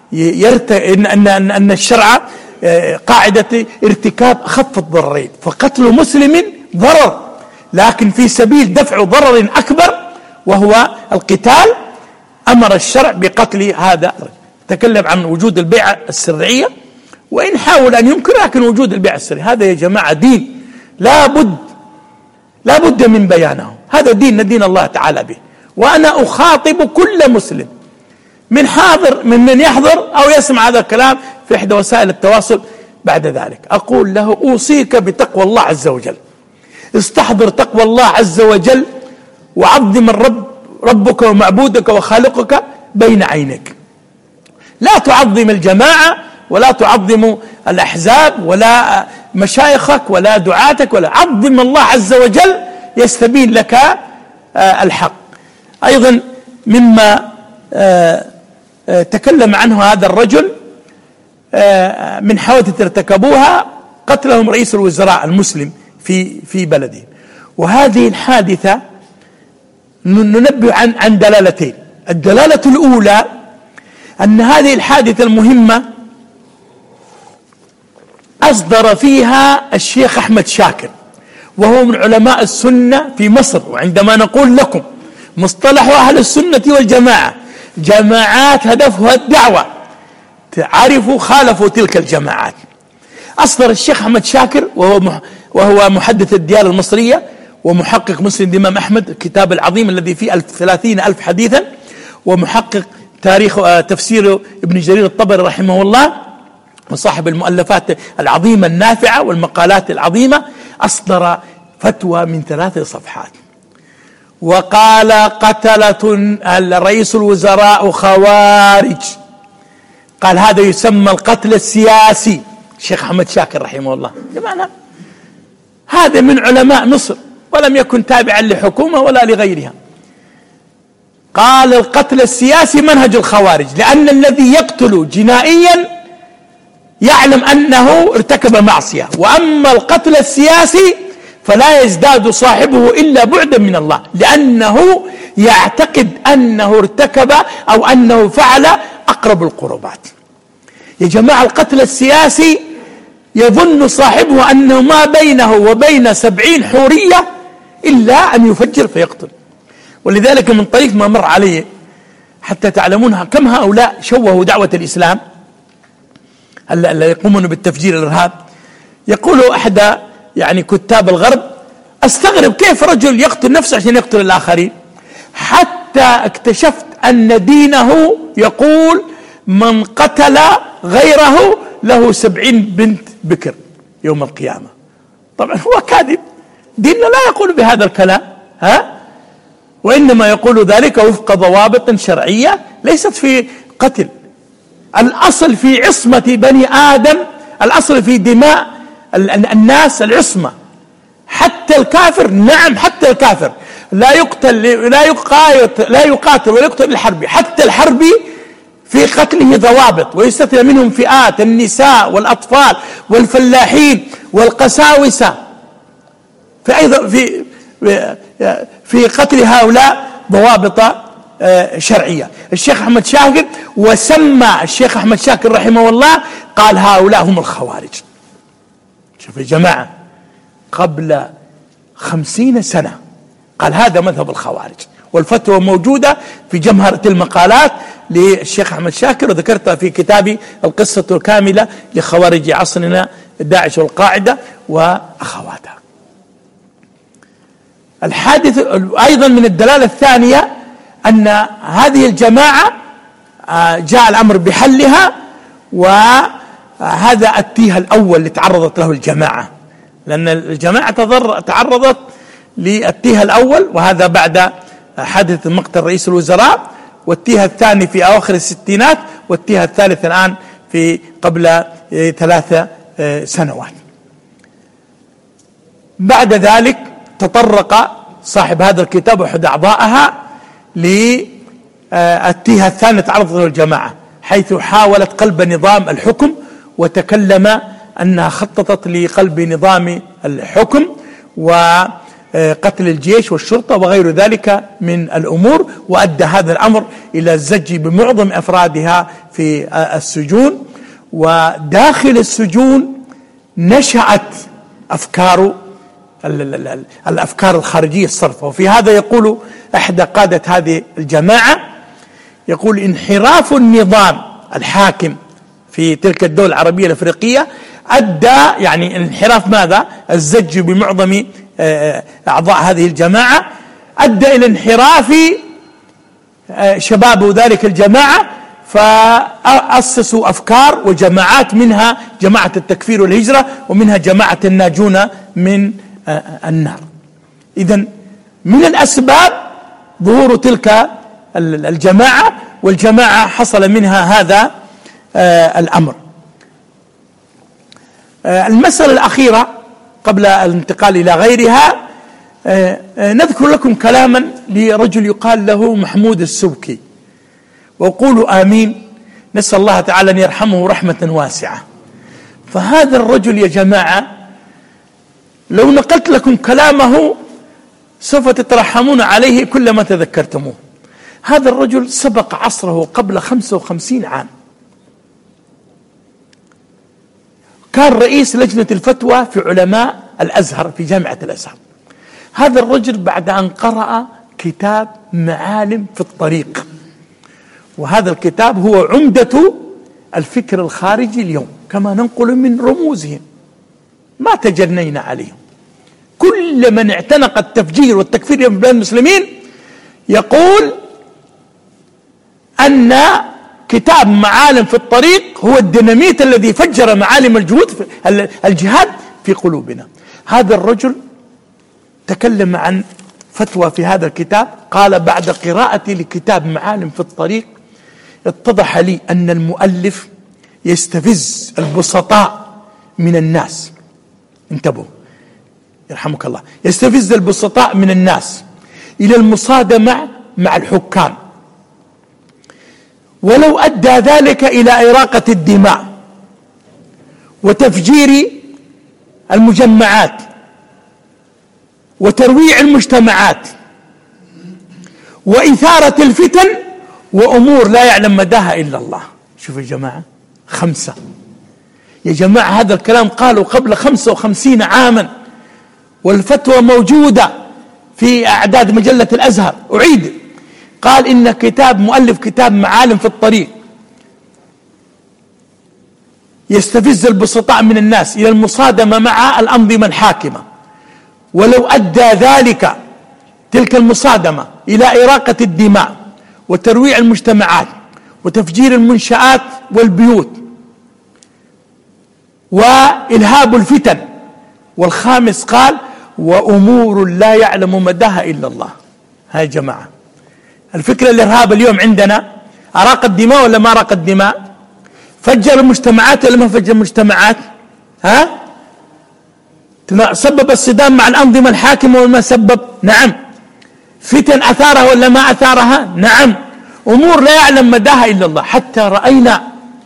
B: أن الشرع قاعدة ارتكاب أخف الضررين، فقتل مسلم ضرر، لكن في سبيل دفع ضرر أكبر وهو القتال أمر الشرع بقتل هذا. تكلم عن وجود البيعة السرية، وإن حاول أن ينكر، لكن وجود البيعة السرية هذا يا جماعة دين لا بد من بيانه. هذا دين الله تعالى به. وأنا أخاطب كل مسلم من يحضر أو يسمع هذا الكلام في إحدى وسائل التواصل بعد ذلك، أقول له: أوصيك بتقوى الله عز وجل، استحضر تقوى الله عز وجل، وعظم ربك ومعبودك وخالقك بين عينك. لا تعظم الجماعة ولا تعظم الأحزاب ولا مشايخك ولا دعاتك، ولا عظم الله عز وجل يستبين لك الحق. أيضا مما تكلم عنه هذا الرجل من حوادث ارتكبوها، قتلهم رئيس الوزراء المسلم في بلده. وهذه الحادثة ننبه عن دلالتين. الدلالة الأولى أن هذه الحادثة المهمة أصدر فيها الشيخ أحمد شاكر، وهو من علماء السنة في مصر. وعندما نقول لكم مصطلح أهل السنة والجماعة جماعات هدفها الدعوة، تعرفوا خالفوا تلك الجماعات. أصدر الشيخ أحمد شاكر وهو محدث الديار المصرية ومحقق مسند الإمام أحمد، الكتاب العظيم الذي فيه 30,000 حديثا، ومحقق تاريخ تفسير ابن جرير الطبري رحمه الله، وصاحب المؤلفات العظيمة النافعة والمقالات العظيمة. أصدر فتوى من 3 صفحات وقال: قتلة رئيس الوزراء خوارج. قال هذا يسمى القتل السياسي. الشيخ أحمد شاكر رحمه الله. هذا من علماء مصر ولم يكن تابعا لحكومة ولا لغيرها. قال القتل السياسي منهج الخوارج، لأن الذي يقتل جنائيا يعلم أنه ارتكب معصية، وأما القتل السياسي فلا يزداد صاحبه إلا بعدا من الله، لأنه يعتقد أنه ارتكب أو أنه فعل أقرب القربات. يا جماعة القتل السياسي يظن صاحبه أنه ما بينه وبين 70 حورية إلا أن يفجر فيقتل. ولذلك من طريق ما مر عليه حتى تعلمونها كم هؤلاء شوهوا دعوة الإسلام اللي يقومون بالتفجير الإرهاب. يقول أحد يعني كتاب الغرب: أستغرب كيف رجل يقتل نفسه عشان يقتل الآخرين، حتى اكتشفت أن دينه يقول من قتل غيره له 70 بنت بكر يوم القيامة. طبعا هو كاذب، ديننا لا يقول بهذا الكلام، وإنما يقول ذلك وفق ضوابط شرعية ليست في قتل. الأصل في عصمة بني آدم، الأصل في دماء الناس العصمة، حتى الكافر، نعم حتى الكافر لا يقتل لا يقاتل ولا يقتل بالحرب، حتى الحربي في قتله ضوابط، ويستثنى منهم فئات: النساء والأطفال والفلاحين والقساوسة، فأيضا في قتل هؤلاء ضوابط شرعية. الشيخ أحمد شاكر وسمى الشيخ أحمد شاكر رحمه الله قال هؤلاء هم الخوارج. شوف يا جماعة، قبل 50 سنة قال هذا مذهب الخوارج، والفتوى موجودة في جمهرة المقالات للشيخ أحمد شاكر، وذكرتها في كتابي القصة الكاملة لخوارج عصرنا داعش والقاعدة وأخواتها. الحادث أيضا من الدلالة الثانية أن هذه الجماعة جاء الأمر بحلها، وهذا التيه الأول اللي تعرضت له الجماعة، لأن الجماعة تعرضت للتيه الأول، وهذا بعد حادث مقتل رئيس الوزراء، والتيه الثاني في أواخر الستينات، والتيه الثالث الآن في قبل 3 سنوات. بعد ذلك تطرق صاحب هذا الكتاب وأحد أعضائها للتيه الثاني تعرضت له الجماعة، حيث حاولت قلب نظام الحكم، وتكلم أنها خططت لقلب نظام الحكم وقتل الجيش والشرطة وغير ذلك من الأمور، وأدى هذا الأمر إلى الزج بمعظم أفرادها في السجون. وداخل السجون نشأت الأفكار الخارجية الصرفة. وفي هذا يقول أحد قادة هذه الجماعة، يقول: انحراف النظام الحاكم في تلك الدول العربية الأفريقية أدى، يعني انحراف ماذا؟ الزج بمعظم أعضاء هذه الجماعة أدى إلى انحراف شباب ذلك الجماعة، فأسسوا أفكار وجماعات، منها جماعة التكفير والهجرة، ومنها جماعة الناجون من النار. إذن من الأسباب ظهور تلك الجماعة، والجماعة حصل منها هذا الأمر. المسألة الأخيرة قبل الانتقال إلى غيرها، نذكر لكم كلاما لرجل يقال له محمود السبكي، وقولوا آمين، نسأل الله تعالى أن يرحمه رحمة واسعة. فهذا الرجل يا جماعة لو نقلت لكم كلامه سوف تترحمون عليه كلما تذكرتموه. هذا الرجل سبق عصره قبل 55 عام، كان رئيس لجنة الفتوى في علماء الأزهر في جامعة الأزهر. هذا الرجل بعد أن قرأ كتاب معالم في الطريق، وهذا الكتاب هو عمدة الفكر الخارجي اليوم كما ننقل من رموزهم، ما تجنينا عليهم. كل من اعتنق التفجير والتكفير في بلاد المسلمين يقول أن كتاب معالم في الطريق هو الديناميت الذي فجر معالم الجهاد في قلوبنا. هذا الرجل تكلم عن فتوى في هذا الكتاب، قال: بعد قراءتي لكتاب معالم في الطريق اتضح لي أن المؤلف يستفز البسطاء من الناس. انتبهوا، يرحمك الله، يستفز البسطاء من الناس إلى المصادمة مع الحكام، ولو أدى ذلك إلى إراقة الدماء وتفجير المجمعات وترويع المجتمعات وإثارة الفتن وأمور لا يعلم مداها إلا الله. شوف يا جماعة، 5 يا جماعة، هذا الكلام قالوا قبل 55 عاما، والفتوى موجودة في أعداد مجلة الأزهر. أعيد، قال إن كتاب مؤلف كتاب معالم في الطريق يستفز البسطاء من الناس إلى المصادمة مع الأنظمة الحاكمة، ولو أدى ذلك تلك المصادمة إلى إراقة الدماء وترويع المجتمعات وتفجير المنشآت والبيوت وإلهاب الفتن. والخامس قال وأمور لا يعلم مداها إلا الله. هاي جماعة الفكرة الإرهاب اليوم عندنا أراق الدماء ولا ما أراق الدماء؟ فجر المجتمعات ولا ما فجر المجتمعات؟ سبب الصدام مع الأنظمة الحاكمة ولا ما سبب؟ نعم. فتن أثارها ولا ما أثارها؟ نعم. أمور لا يعلم مداها إلا الله. حتى رأينا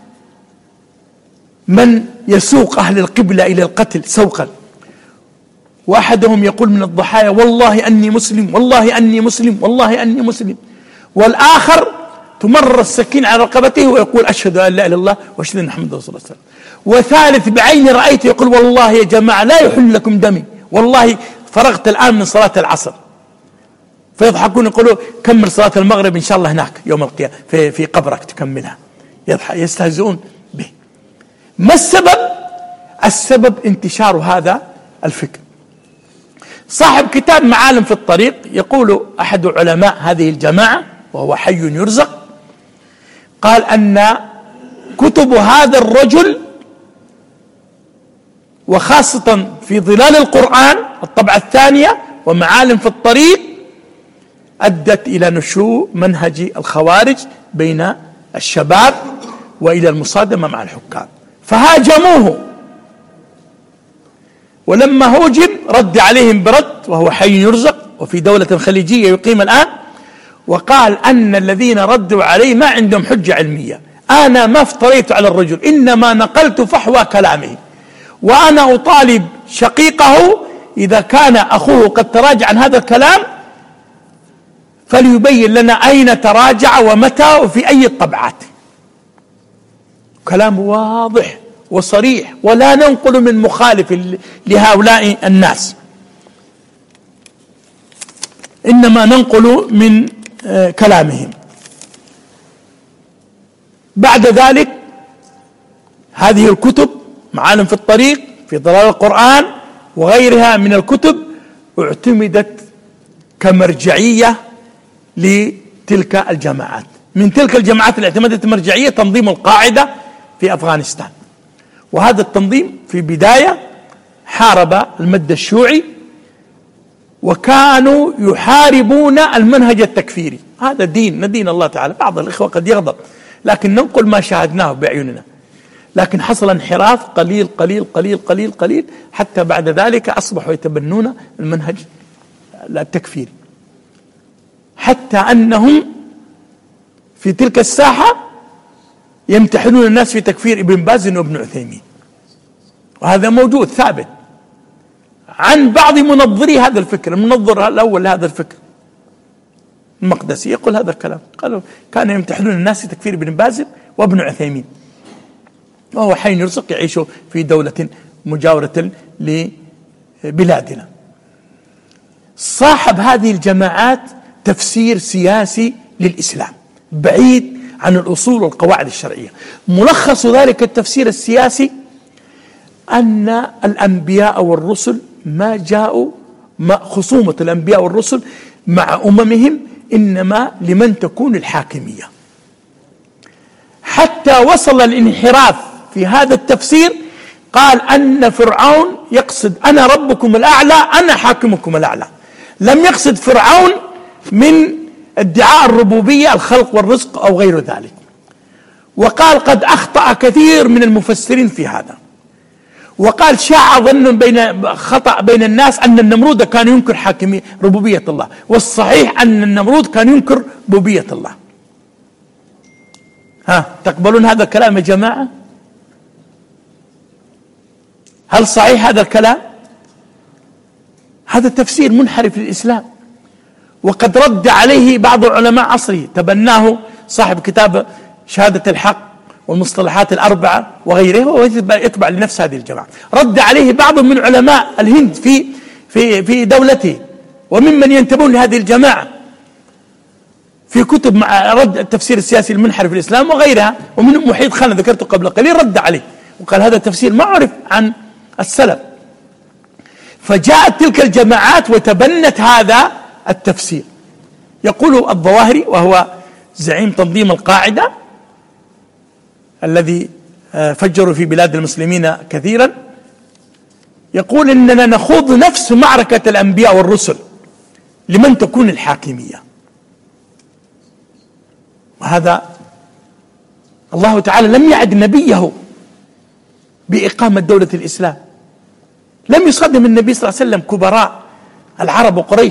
B: من يسوق أهل القبلة إلى القتل سوقا، وأحدهم يقول من الضحايا والله أني مسلم، والله أني مسلم، والله أني مسلم، والآخر تمرر السكين على رقبته ويقول أشهد أن لا إله إلا الله وأشهد أن محمد رسول الله. وثالث بعيني رأيته يقول والله يا جماعة لا يحل لكم دمي، والله فرغت الآن من صلاة العصر. فيضحكون يقولوا كمل صلاة المغرب إن شاء الله هناك يوم القيامة في قبرك تكملها. يستهزئون به. ما السبب؟ السبب انتشار هذا الفكر. صاحب كتاب معالم في الطريق يقول أحد علماء هذه الجماعة وهو حي يرزق، قال أن كتب هذا الرجل وخاصة في ظلال القرآن الطبعة الثانية ومعالم في الطريق أدت إلى نشوء منهج الخوارج بين الشباب وإلى المصادمة مع الحكام، فهاجموه، ولما هوجم رد عليهم برد وهو حي يرزق وفي دولة خليجية يقيم الآن، وقال أن الذين ردوا عليه ما عندهم حجة علمية، أنا ما افتريت على الرجل إنما نقلت فحوى كلامه، وأنا أطالب شقيقه إذا كان أخوه قد تراجع عن هذا الكلام فليبين لنا أين تراجع ومتى وفي أي الطبعات. كلام واضح وصريح، ولا ننقل من مخالف لهؤلاء الناس، إنما ننقل من كلامهم. بعد ذلك هذه الكتب معالم في الطريق في ظلال القرآن وغيرها من الكتب اعتمدت كمرجعية لتلك الجماعات. من تلك الجماعات اللي اعتمدت مرجعية تنظيم القاعدة في أفغانستان، وهذا التنظيم في بداية حارب المد الشيوعي وكانوا يحاربون المنهج التكفيري. هذا دين الله تعالى. بعض الإخوة قد يغضب، لكن ننقل ما شاهدناه بأعيننا. لكن حصل انحراف قليل قليل قليل قليل قليل حتى بعد ذلك أصبحوا يتبنون المنهج التكفيري، حتى أنهم في تلك الساحة يمتحنون الناس في تكفير ابن باز وابن عثيمين، وهذا موجود ثابت عن بعض منظري هذا الفكر. المنظر الأول لهذا الفكر المقدسي يقول هذا الكلام، قالوا كانوا يمتحنون الناس في تكفير ابن باز وابن عثيمين، وهو حي يرزق يعيش في دولة مجاورة لبلادنا. صاحب هذه الجماعات تفسير سياسي للإسلام بعيد عن الأصول والقواعد الشرعية. ملخص ذلك التفسير السياسي أن الأنبياء والرسل ما جاءوا، خصومة الأنبياء والرسل مع أممهم إنما لمن تكون الحاكمية. حتى وصل الانحراف في هذا التفسير، قال أن فرعون يقصد أنا ربكم الأعلى أنا حاكمكم الأعلى، لم يقصد فرعون من ادعاء الربوبية الخلق والرزق أو غير ذلك. وقال قد أخطأ كثير من المفسرين في هذا، وقال شاع ظن خطأ بين الناس أن النمرود كان ينكر ربوبية الله، والصحيح أن النمرود كان ينكر ربوبية الله. تقبلون هذا الكلام يا جماعة؟ هل صحيح هذا الكلام؟ هذا تفسير منحرف للإسلام، وقد رد عليه بعض علماء عصره، تبناه صاحب كتاب شهادة الحق والمصطلحات الأربعة وغيره، ويتبع لنفس هذه الجماعة. رد عليه بعض من علماء الهند في دولته، وممن ينتمون لهذه الجماعة في كتب مع رد التفسير السياسي المنحرف الإسلام وغيرها، ومن محيط خان ذكرته قبل قليل رد عليه وقال هذا تفسير ما عرف عن السلف. فجاءت تلك الجماعات وتبنت هذا التفسير. يقول الظواهري وهو زعيم تنظيم القاعدة الذي فجروا في بلاد المسلمين كثيرا، يقول إننا نخوض نفس معركة الأنبياء والرسل لمن تكون الحاكمية. وهذا الله تعالى لم يعد نبيه بإقامة دولة الإسلام، لم يصدم النبي صلى الله عليه وسلم كبراء العرب وقريش.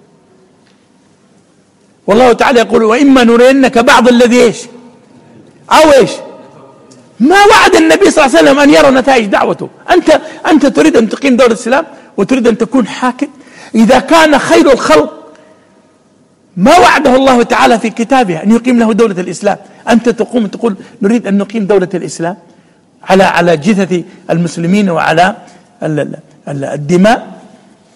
B: والله تعالى يقول وإما نرينك بعض الذي إيش أو إيش ما وعد النبي صلى الله عليه وسلم أن يرى نتائج دعوته. أنت تريد أن تقيم دولة الإسلام وتريد أن تكون حاكم؟ إذا كان خير الخلق ما وعده الله تعالى في كتابه أن يقيم له دولة الإسلام، أنت تقوم تقول نريد أن نقيم دولة الإسلام على جثث المسلمين وعلى الدماء.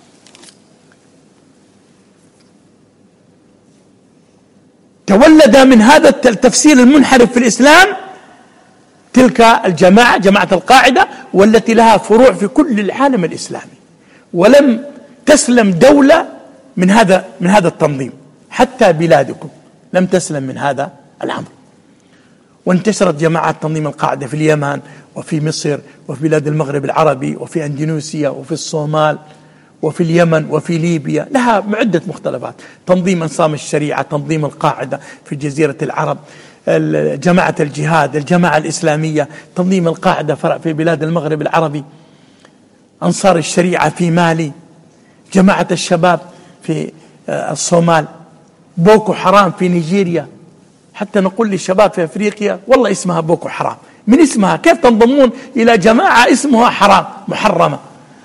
B: تولد من هذا التفسير المنحرف في الإسلام تلك الجماعة، جماعة القاعدة، والتي لها فروع في كل العالم الإسلامي، ولم تسلم دولة من هذا التنظيم، حتى بلادكم لم تسلم من هذا الأمر. وانتشرت جماعات تنظيم القاعدة في اليمن وفي مصر وفي بلاد المغرب العربي وفي أندونيسيا وفي الصومال وفي اليمن وفي ليبيا، لها عدة مختلفات. تنظيم أنظام الشريعة، تنظيم القاعدة في جزيرة العرب، جماعة الجهاد، الجماعة الإسلامية، تنظيم القاعدة فرع في بلاد المغرب العربي، أنصار الشريعة في مالي، جماعة الشباب في الصومال، بوكو حرام في نيجيريا. حتى نقول للشباب في أفريقيا والله اسمها بوكو حرام، من اسمها كيف تنضمون إلى جماعة اسمها حرام محرمة؟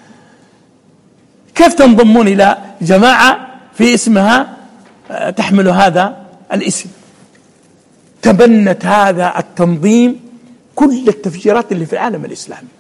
B: كيف تنضمون إلى جماعة في اسمها تحمل هذا الاسم؟ تبنت هذا التنظيم كل التفجيرات اللي في العالم الإسلامي.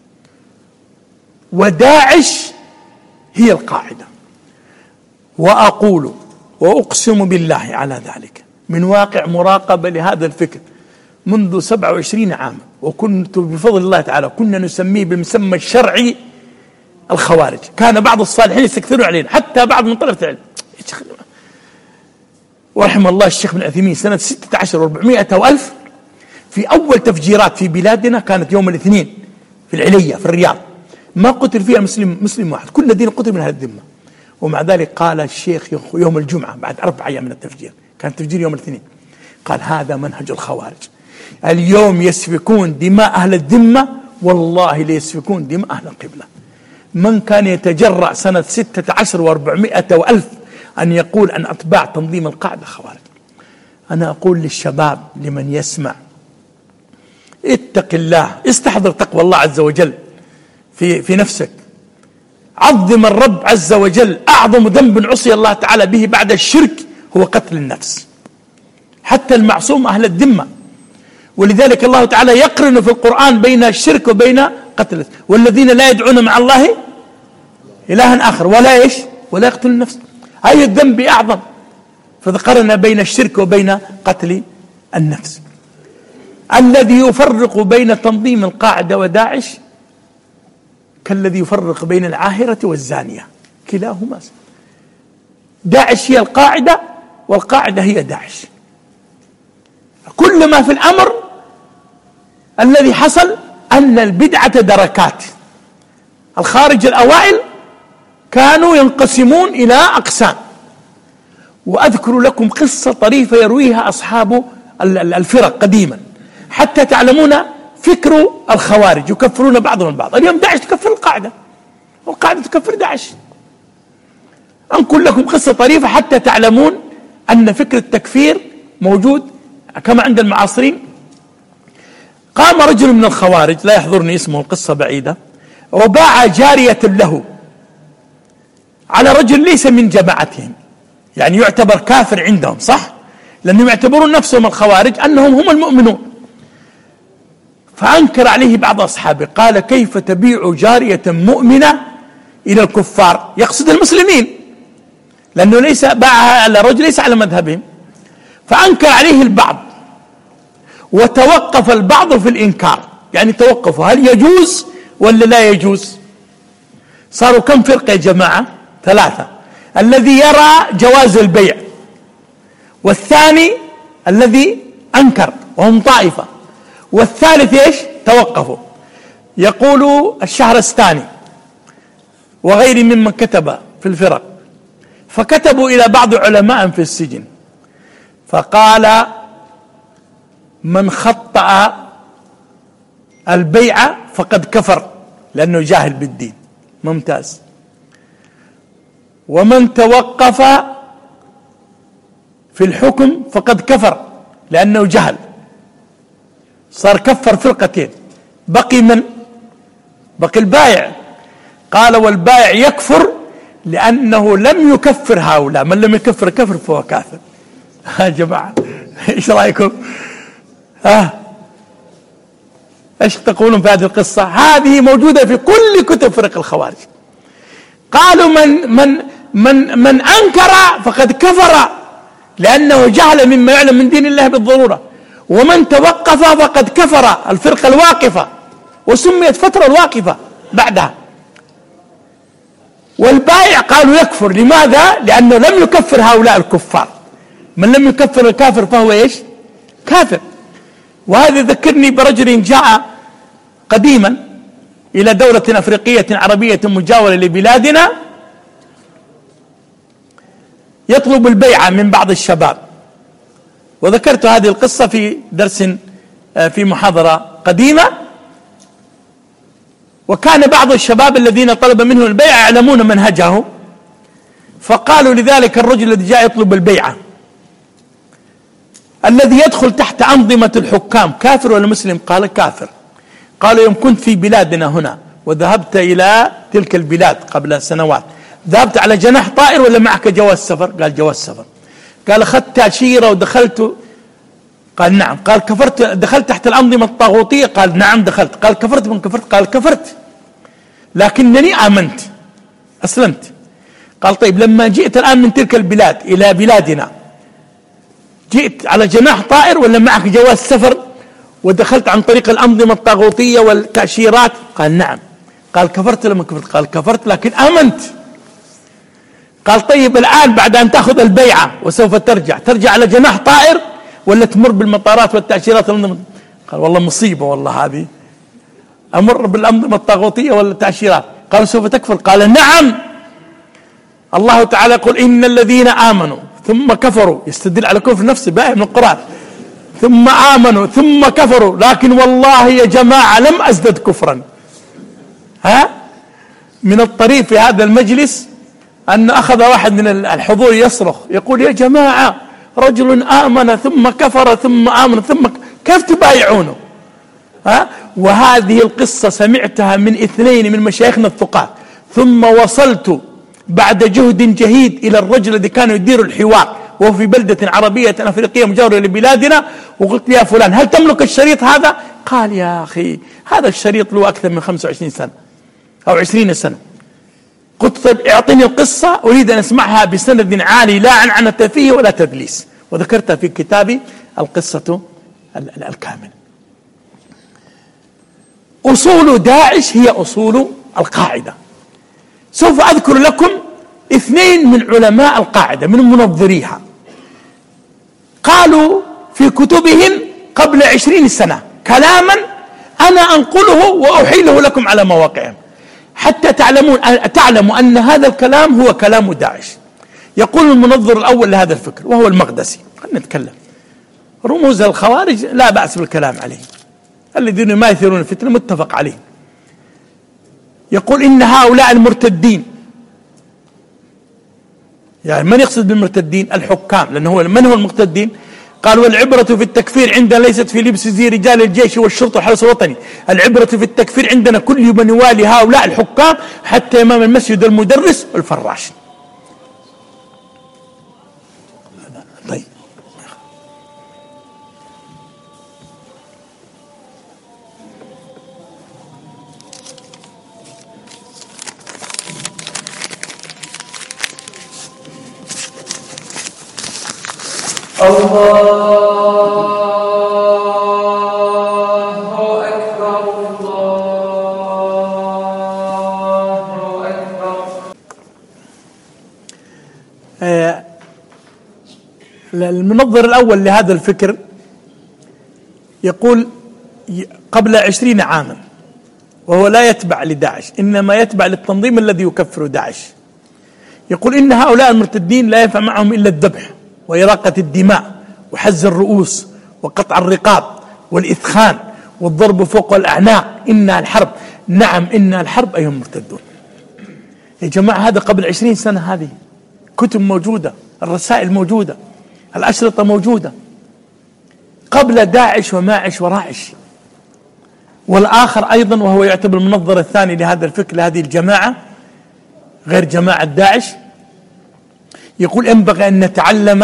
B: وداعش هي القاعدة. وأقول وأقسم بالله على ذلك من واقع مراقبة لهذا الفكر منذ 27 عاما، وكنت بفضل الله تعالى كنا نسميه بالمسمى الشرعي الخوارج. كان بعض الصالحين يستكثرون علينا، حتى بعض من طلبة العلم. ورحم الله الشيخ بن عثيمين سنة 16 و400 وألف في أول تفجيرات في بلادنا كانت يوم الاثنين في العلية في الرياض، ما قتل فيها مسلم واحد، كل الذين قتل من هذه الذمة. ومع ذلك قال الشيخ يوم الجمعة بعد 4 أيام من التفجير، كان تفجير يوم الاثنين، قال هذا منهج الخوارج، اليوم يسفكون دماء أهل الذمة والله ليسفكون دماء أهل القبلة. من كان يتجرأ سنة 16 و400 وألف أن يقول أن أتباع تنظيم القاعدة خوارج؟ أنا أقول للشباب لمن يسمع اتق الله، استحضر تقوى الله عز وجل في نفسك، عظم الرب عز وجل. أعظم ذنب عصي الله تعالى به بعد الشرك هو قتل النفس، حتى المعصوم أهل الذمة. ولذلك الله تعالى يقرن في القرآن بين الشرك وبين قتل النفس، والذين لا يدعون مع الله إلها آخر ولا يقتل النفس. أي الذنب أعظم؟ فذكرنا بين الشرك وبين قتل النفس. الذي يفرق بين تنظيم القاعدة وداعش كالذي يفرق بين العاهرة والزانية، كلاهما. داعش هي القاعدة والقاعدة هي داعش. كل ما في الأمر الذي حصل أن البدعة دركات. الخارج الأوائل كانوا ينقسمون إلى أقسام، وأذكر لكم قصة طريفة يرويها أصحاب الفرق قديما حتى تعلمون فكر الخوارج، يكفرون بعضهم البعض. اليوم داعش تكفر القاعدة، والقاعدة تكفر داعش. أنقل لكم قصة طريفة حتى تعلمون أن فكر التكفير موجود كما عند المعاصرين. قام رجل من الخوارج لا يحضرني اسمه، القصة بعيدة، وباع جارية له على رجل ليس من جماعتهم، يعني يعتبر كافر عندهم، صح؟ لأنهم يعتبرون نفسهم الخوارج أنهم هم المؤمنون. فأنكر عليه بعض أصحابه، قال: كيف تبيع جارية مؤمنة إلى الكفار؟ يقصد المسلمين، لأنه ليس باعها على رجل ليس على مذهبهم. فأنكر عليه البعض، وتوقف البعض في الإنكار، يعني توقفوا هل يجوز ولا لا يجوز. صاروا كم فرقة يا جماعة؟ 3. الذي يرى جواز البيع، والثاني الذي أنكر وهم طائفة، والثالث ايش؟ توقفوا. يقول الشهرستاني وغير ممن كتب في الفرق، فكتبوا إلى بعض علماء في السجن فقال: من خطأ البيع فقد كفر لأنه جاهل بالدين. ممتاز. ومن توقف في الحكم فقد كفر لأنه جهل. صار كفر فرقتين، بقي من؟ بقي البائع. قال: والبائع يكفر لأنه لم يكفر هؤلاء، من لم يكفر كفر فهو كافر. يا جماعة ايش رأيكم؟ ايش تقولون في هذه القصة؟ هذه موجودة في كل كتب فرق الخوارج. قالوا من أنكر فقد كفر لأنه جهل مما يعلم من دين الله بالضرورة، ومن توقف فقد كفر، الفرقة الواقفة، وسميت فترة الواقفة بعدها. والبائع قالوا يكفر، لماذا؟ لأنه لم يكفر هؤلاء الكفار. من لم يكفر الكافر فهو ايش؟ كافر. وهذا ذكرني برجل جاء قديما إلى دولة أفريقية عربية مجاورة لبلادنا يطلب البيعة من بعض الشباب، وذكرت هذه القصة في درس في محاضرة قديمة. وكان بعض الشباب الذين طلب منهم البيعة يعلمون منهجه، فقالوا لذلك الرجل الذي جاء يطلب البيعة: الذي يدخل تحت أنظمة الحكام كافر ولا مسلم؟ قال: كافر. قالوا: يوم كنت في بلادنا هنا وذهبت إلى تلك البلاد قبل سنوات، ذهبت على جناح طائر ولا معك جواز سفر؟ قال: جواز سفر. قال: أخذت تأشيرة ودخلت؟ قال: نعم. قال: كفرت؟ دخلت تحت الأنظمة الطاغوتية؟ قال: نعم دخلت. قال: كفرت من كفرت؟ قال: كفرت لكنني آمنت، أسلمت. قال: طيب لما جئت الآن من تلك البلاد إلى بلادنا جئت على جناح طائر ولا معك جواز سفر ودخلت عن طريق الأنظمة الطاغوتية والتأشيرات؟ قال: نعم. قال: كفرت لما كفرت؟ قال: كفرت لكن آمنت. قال: طيب الآن بعد أن تأخذ البيعة وسوف ترجع على جناح طائر ولا تمر بالمطارات والتأشيرات؟ قال: والله مصيبة والله هذه، أمر بالأنظمة الطاغوتية ولا التأشيرات؟ قال: سوف تكفر؟ قال: نعم. الله تعالى يقول: إن الذين آمنوا ثم كفروا، يستدل على كفر نفسه بآية من القرآن، ثم آمنوا ثم كفروا لكن والله يا جماعة لم أزدد كفرا. من الطريف في هذا المجلس أن أخذ واحد من الحضور يصرخ يقول: يا جماعة رجل آمن ثم كفر ثم آمن ثم كيف تبايعونه؟ وهذه القصة سمعتها من 2 من مشايخنا الثقات، ثم وصلت بعد جهد جهيد إلى الرجل الذي كان يدير الحوار وهو في بلدة عربية أفريقية مجاورة لبلادنا، وقلت: يا فلان هل تملك الشريط هذا؟ قال: يا أخي هذا الشريط له أكثر من 25 سنة أو 20 سنة. قلت: طيب اعطني القصة أريد أن أسمعها بسند عالي لا عنعنة فيه ولا تدليس، وذكرتها في كتابي القصة الكامل. أصول داعش هي أصول القاعدة. سوف أذكر لكم 2 من علماء القاعدة من منظريها قالوا في كتبهم قبل 20 سنة كلاما أنا أنقله وأحيله لكم على مواقعهم حتى تعلموا أن هذا الكلام هو كلام داعش. يقول المنظر الأول لهذا الفكر وهو المقدسي، خلينا نتكلم، رموز الخوارج لا بأس بالكلام عليه، الذين ما يثيرون الفتنة متفق عليه. يقول إن هؤلاء المرتدين، يعني من يقصد بالمرتدين؟ الحكام، لأنه من هو المرتدين؟ قال والعبرة في التكفير عندنا ليست في لبس زي رجال الجيش والشرطة والحرس الوطني، العبرة في التكفير عندنا كل من يوالي هؤلاء الحكام حتى إمام المسجد المدرس والفراش. طيب
C: الله أكبر الله أكبر.
B: المنظر الأول لهذا الفكر يقول قبل 20 عاما، وهو لا يتبع لداعش، إنما يتبع للتنظيم الذي يكفر داعش. يقول إن هؤلاء المرتدين لا ينفع معهم إلا الذبح وإراقة الدماء وحز الرؤوس وقطع الرقاب والإثخان والضرب فوق الأعناق. إنها الحرب، نعم إنها الحرب أيها المرتدون. يا جماعة هذا قبل 20 سنة، هذه كتب موجودة، الرسائل موجودة، الأشرطة موجودة، قبل داعش وماعش وراعش. والآخر أيضا، وهو يعتبر المنظر الثاني لهذا الفكر لهذه الجماعة غير جماعة داعش، يقول ينبغي أن نتعلم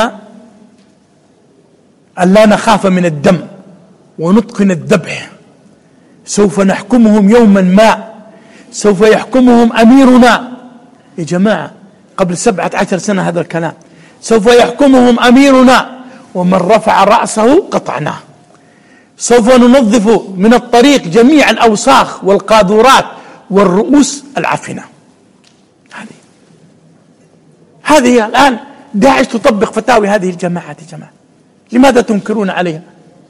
B: أن لا نخاف من الدم ونتقن الذبح. سوف نحكمهم يوما ما، سوف يحكمهم أميرنا. يا جماعة قبل 17 سنة هذا الكلام، سوف يحكمهم أميرنا، ومن رفع رأسه قطعناه. سوف ننظف من الطريق جميع الأوساخ والقاذورات والرؤوس العفنة. هذه الآن داعش تطبق فتاوي هذه الجماعات. يا جماعة لماذا تنكرون عليها؟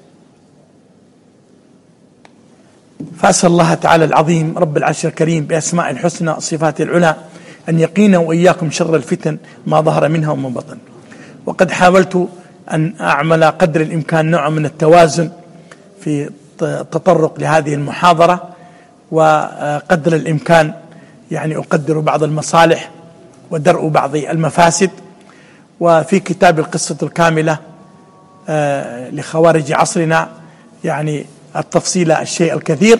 B: فأسأل الله تعالى العظيم رب العرش الكريم بأسماء الحسنى وصفاته العلى أن يقينا وإياكم شر الفتن ما ظهر منها وما بطن. وقد حاولت أن أعمل قدر الإمكان نوع من التوازن في التطرق لهذه المحاضرة، وقدر الإمكان يعني أقدر بعض المصالح ودرء بعض المفاسد. وفي كتاب القصة الكاملة لخوارج عصرنا يعني التفصيل الشيء الكثير،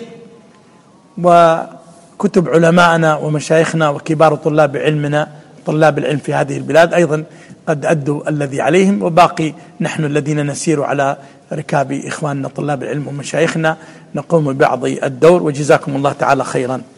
B: وكتب علماءنا ومشايخنا وكبار طلاب علمنا، طلاب العلم في هذه البلاد أيضا قد أدوا الذي عليهم، وباقي نحن الذين نسير على ركاب إخواننا طلاب العلم ومشايخنا نقوم ببعض الدور. وجزاكم الله تعالى خيرا.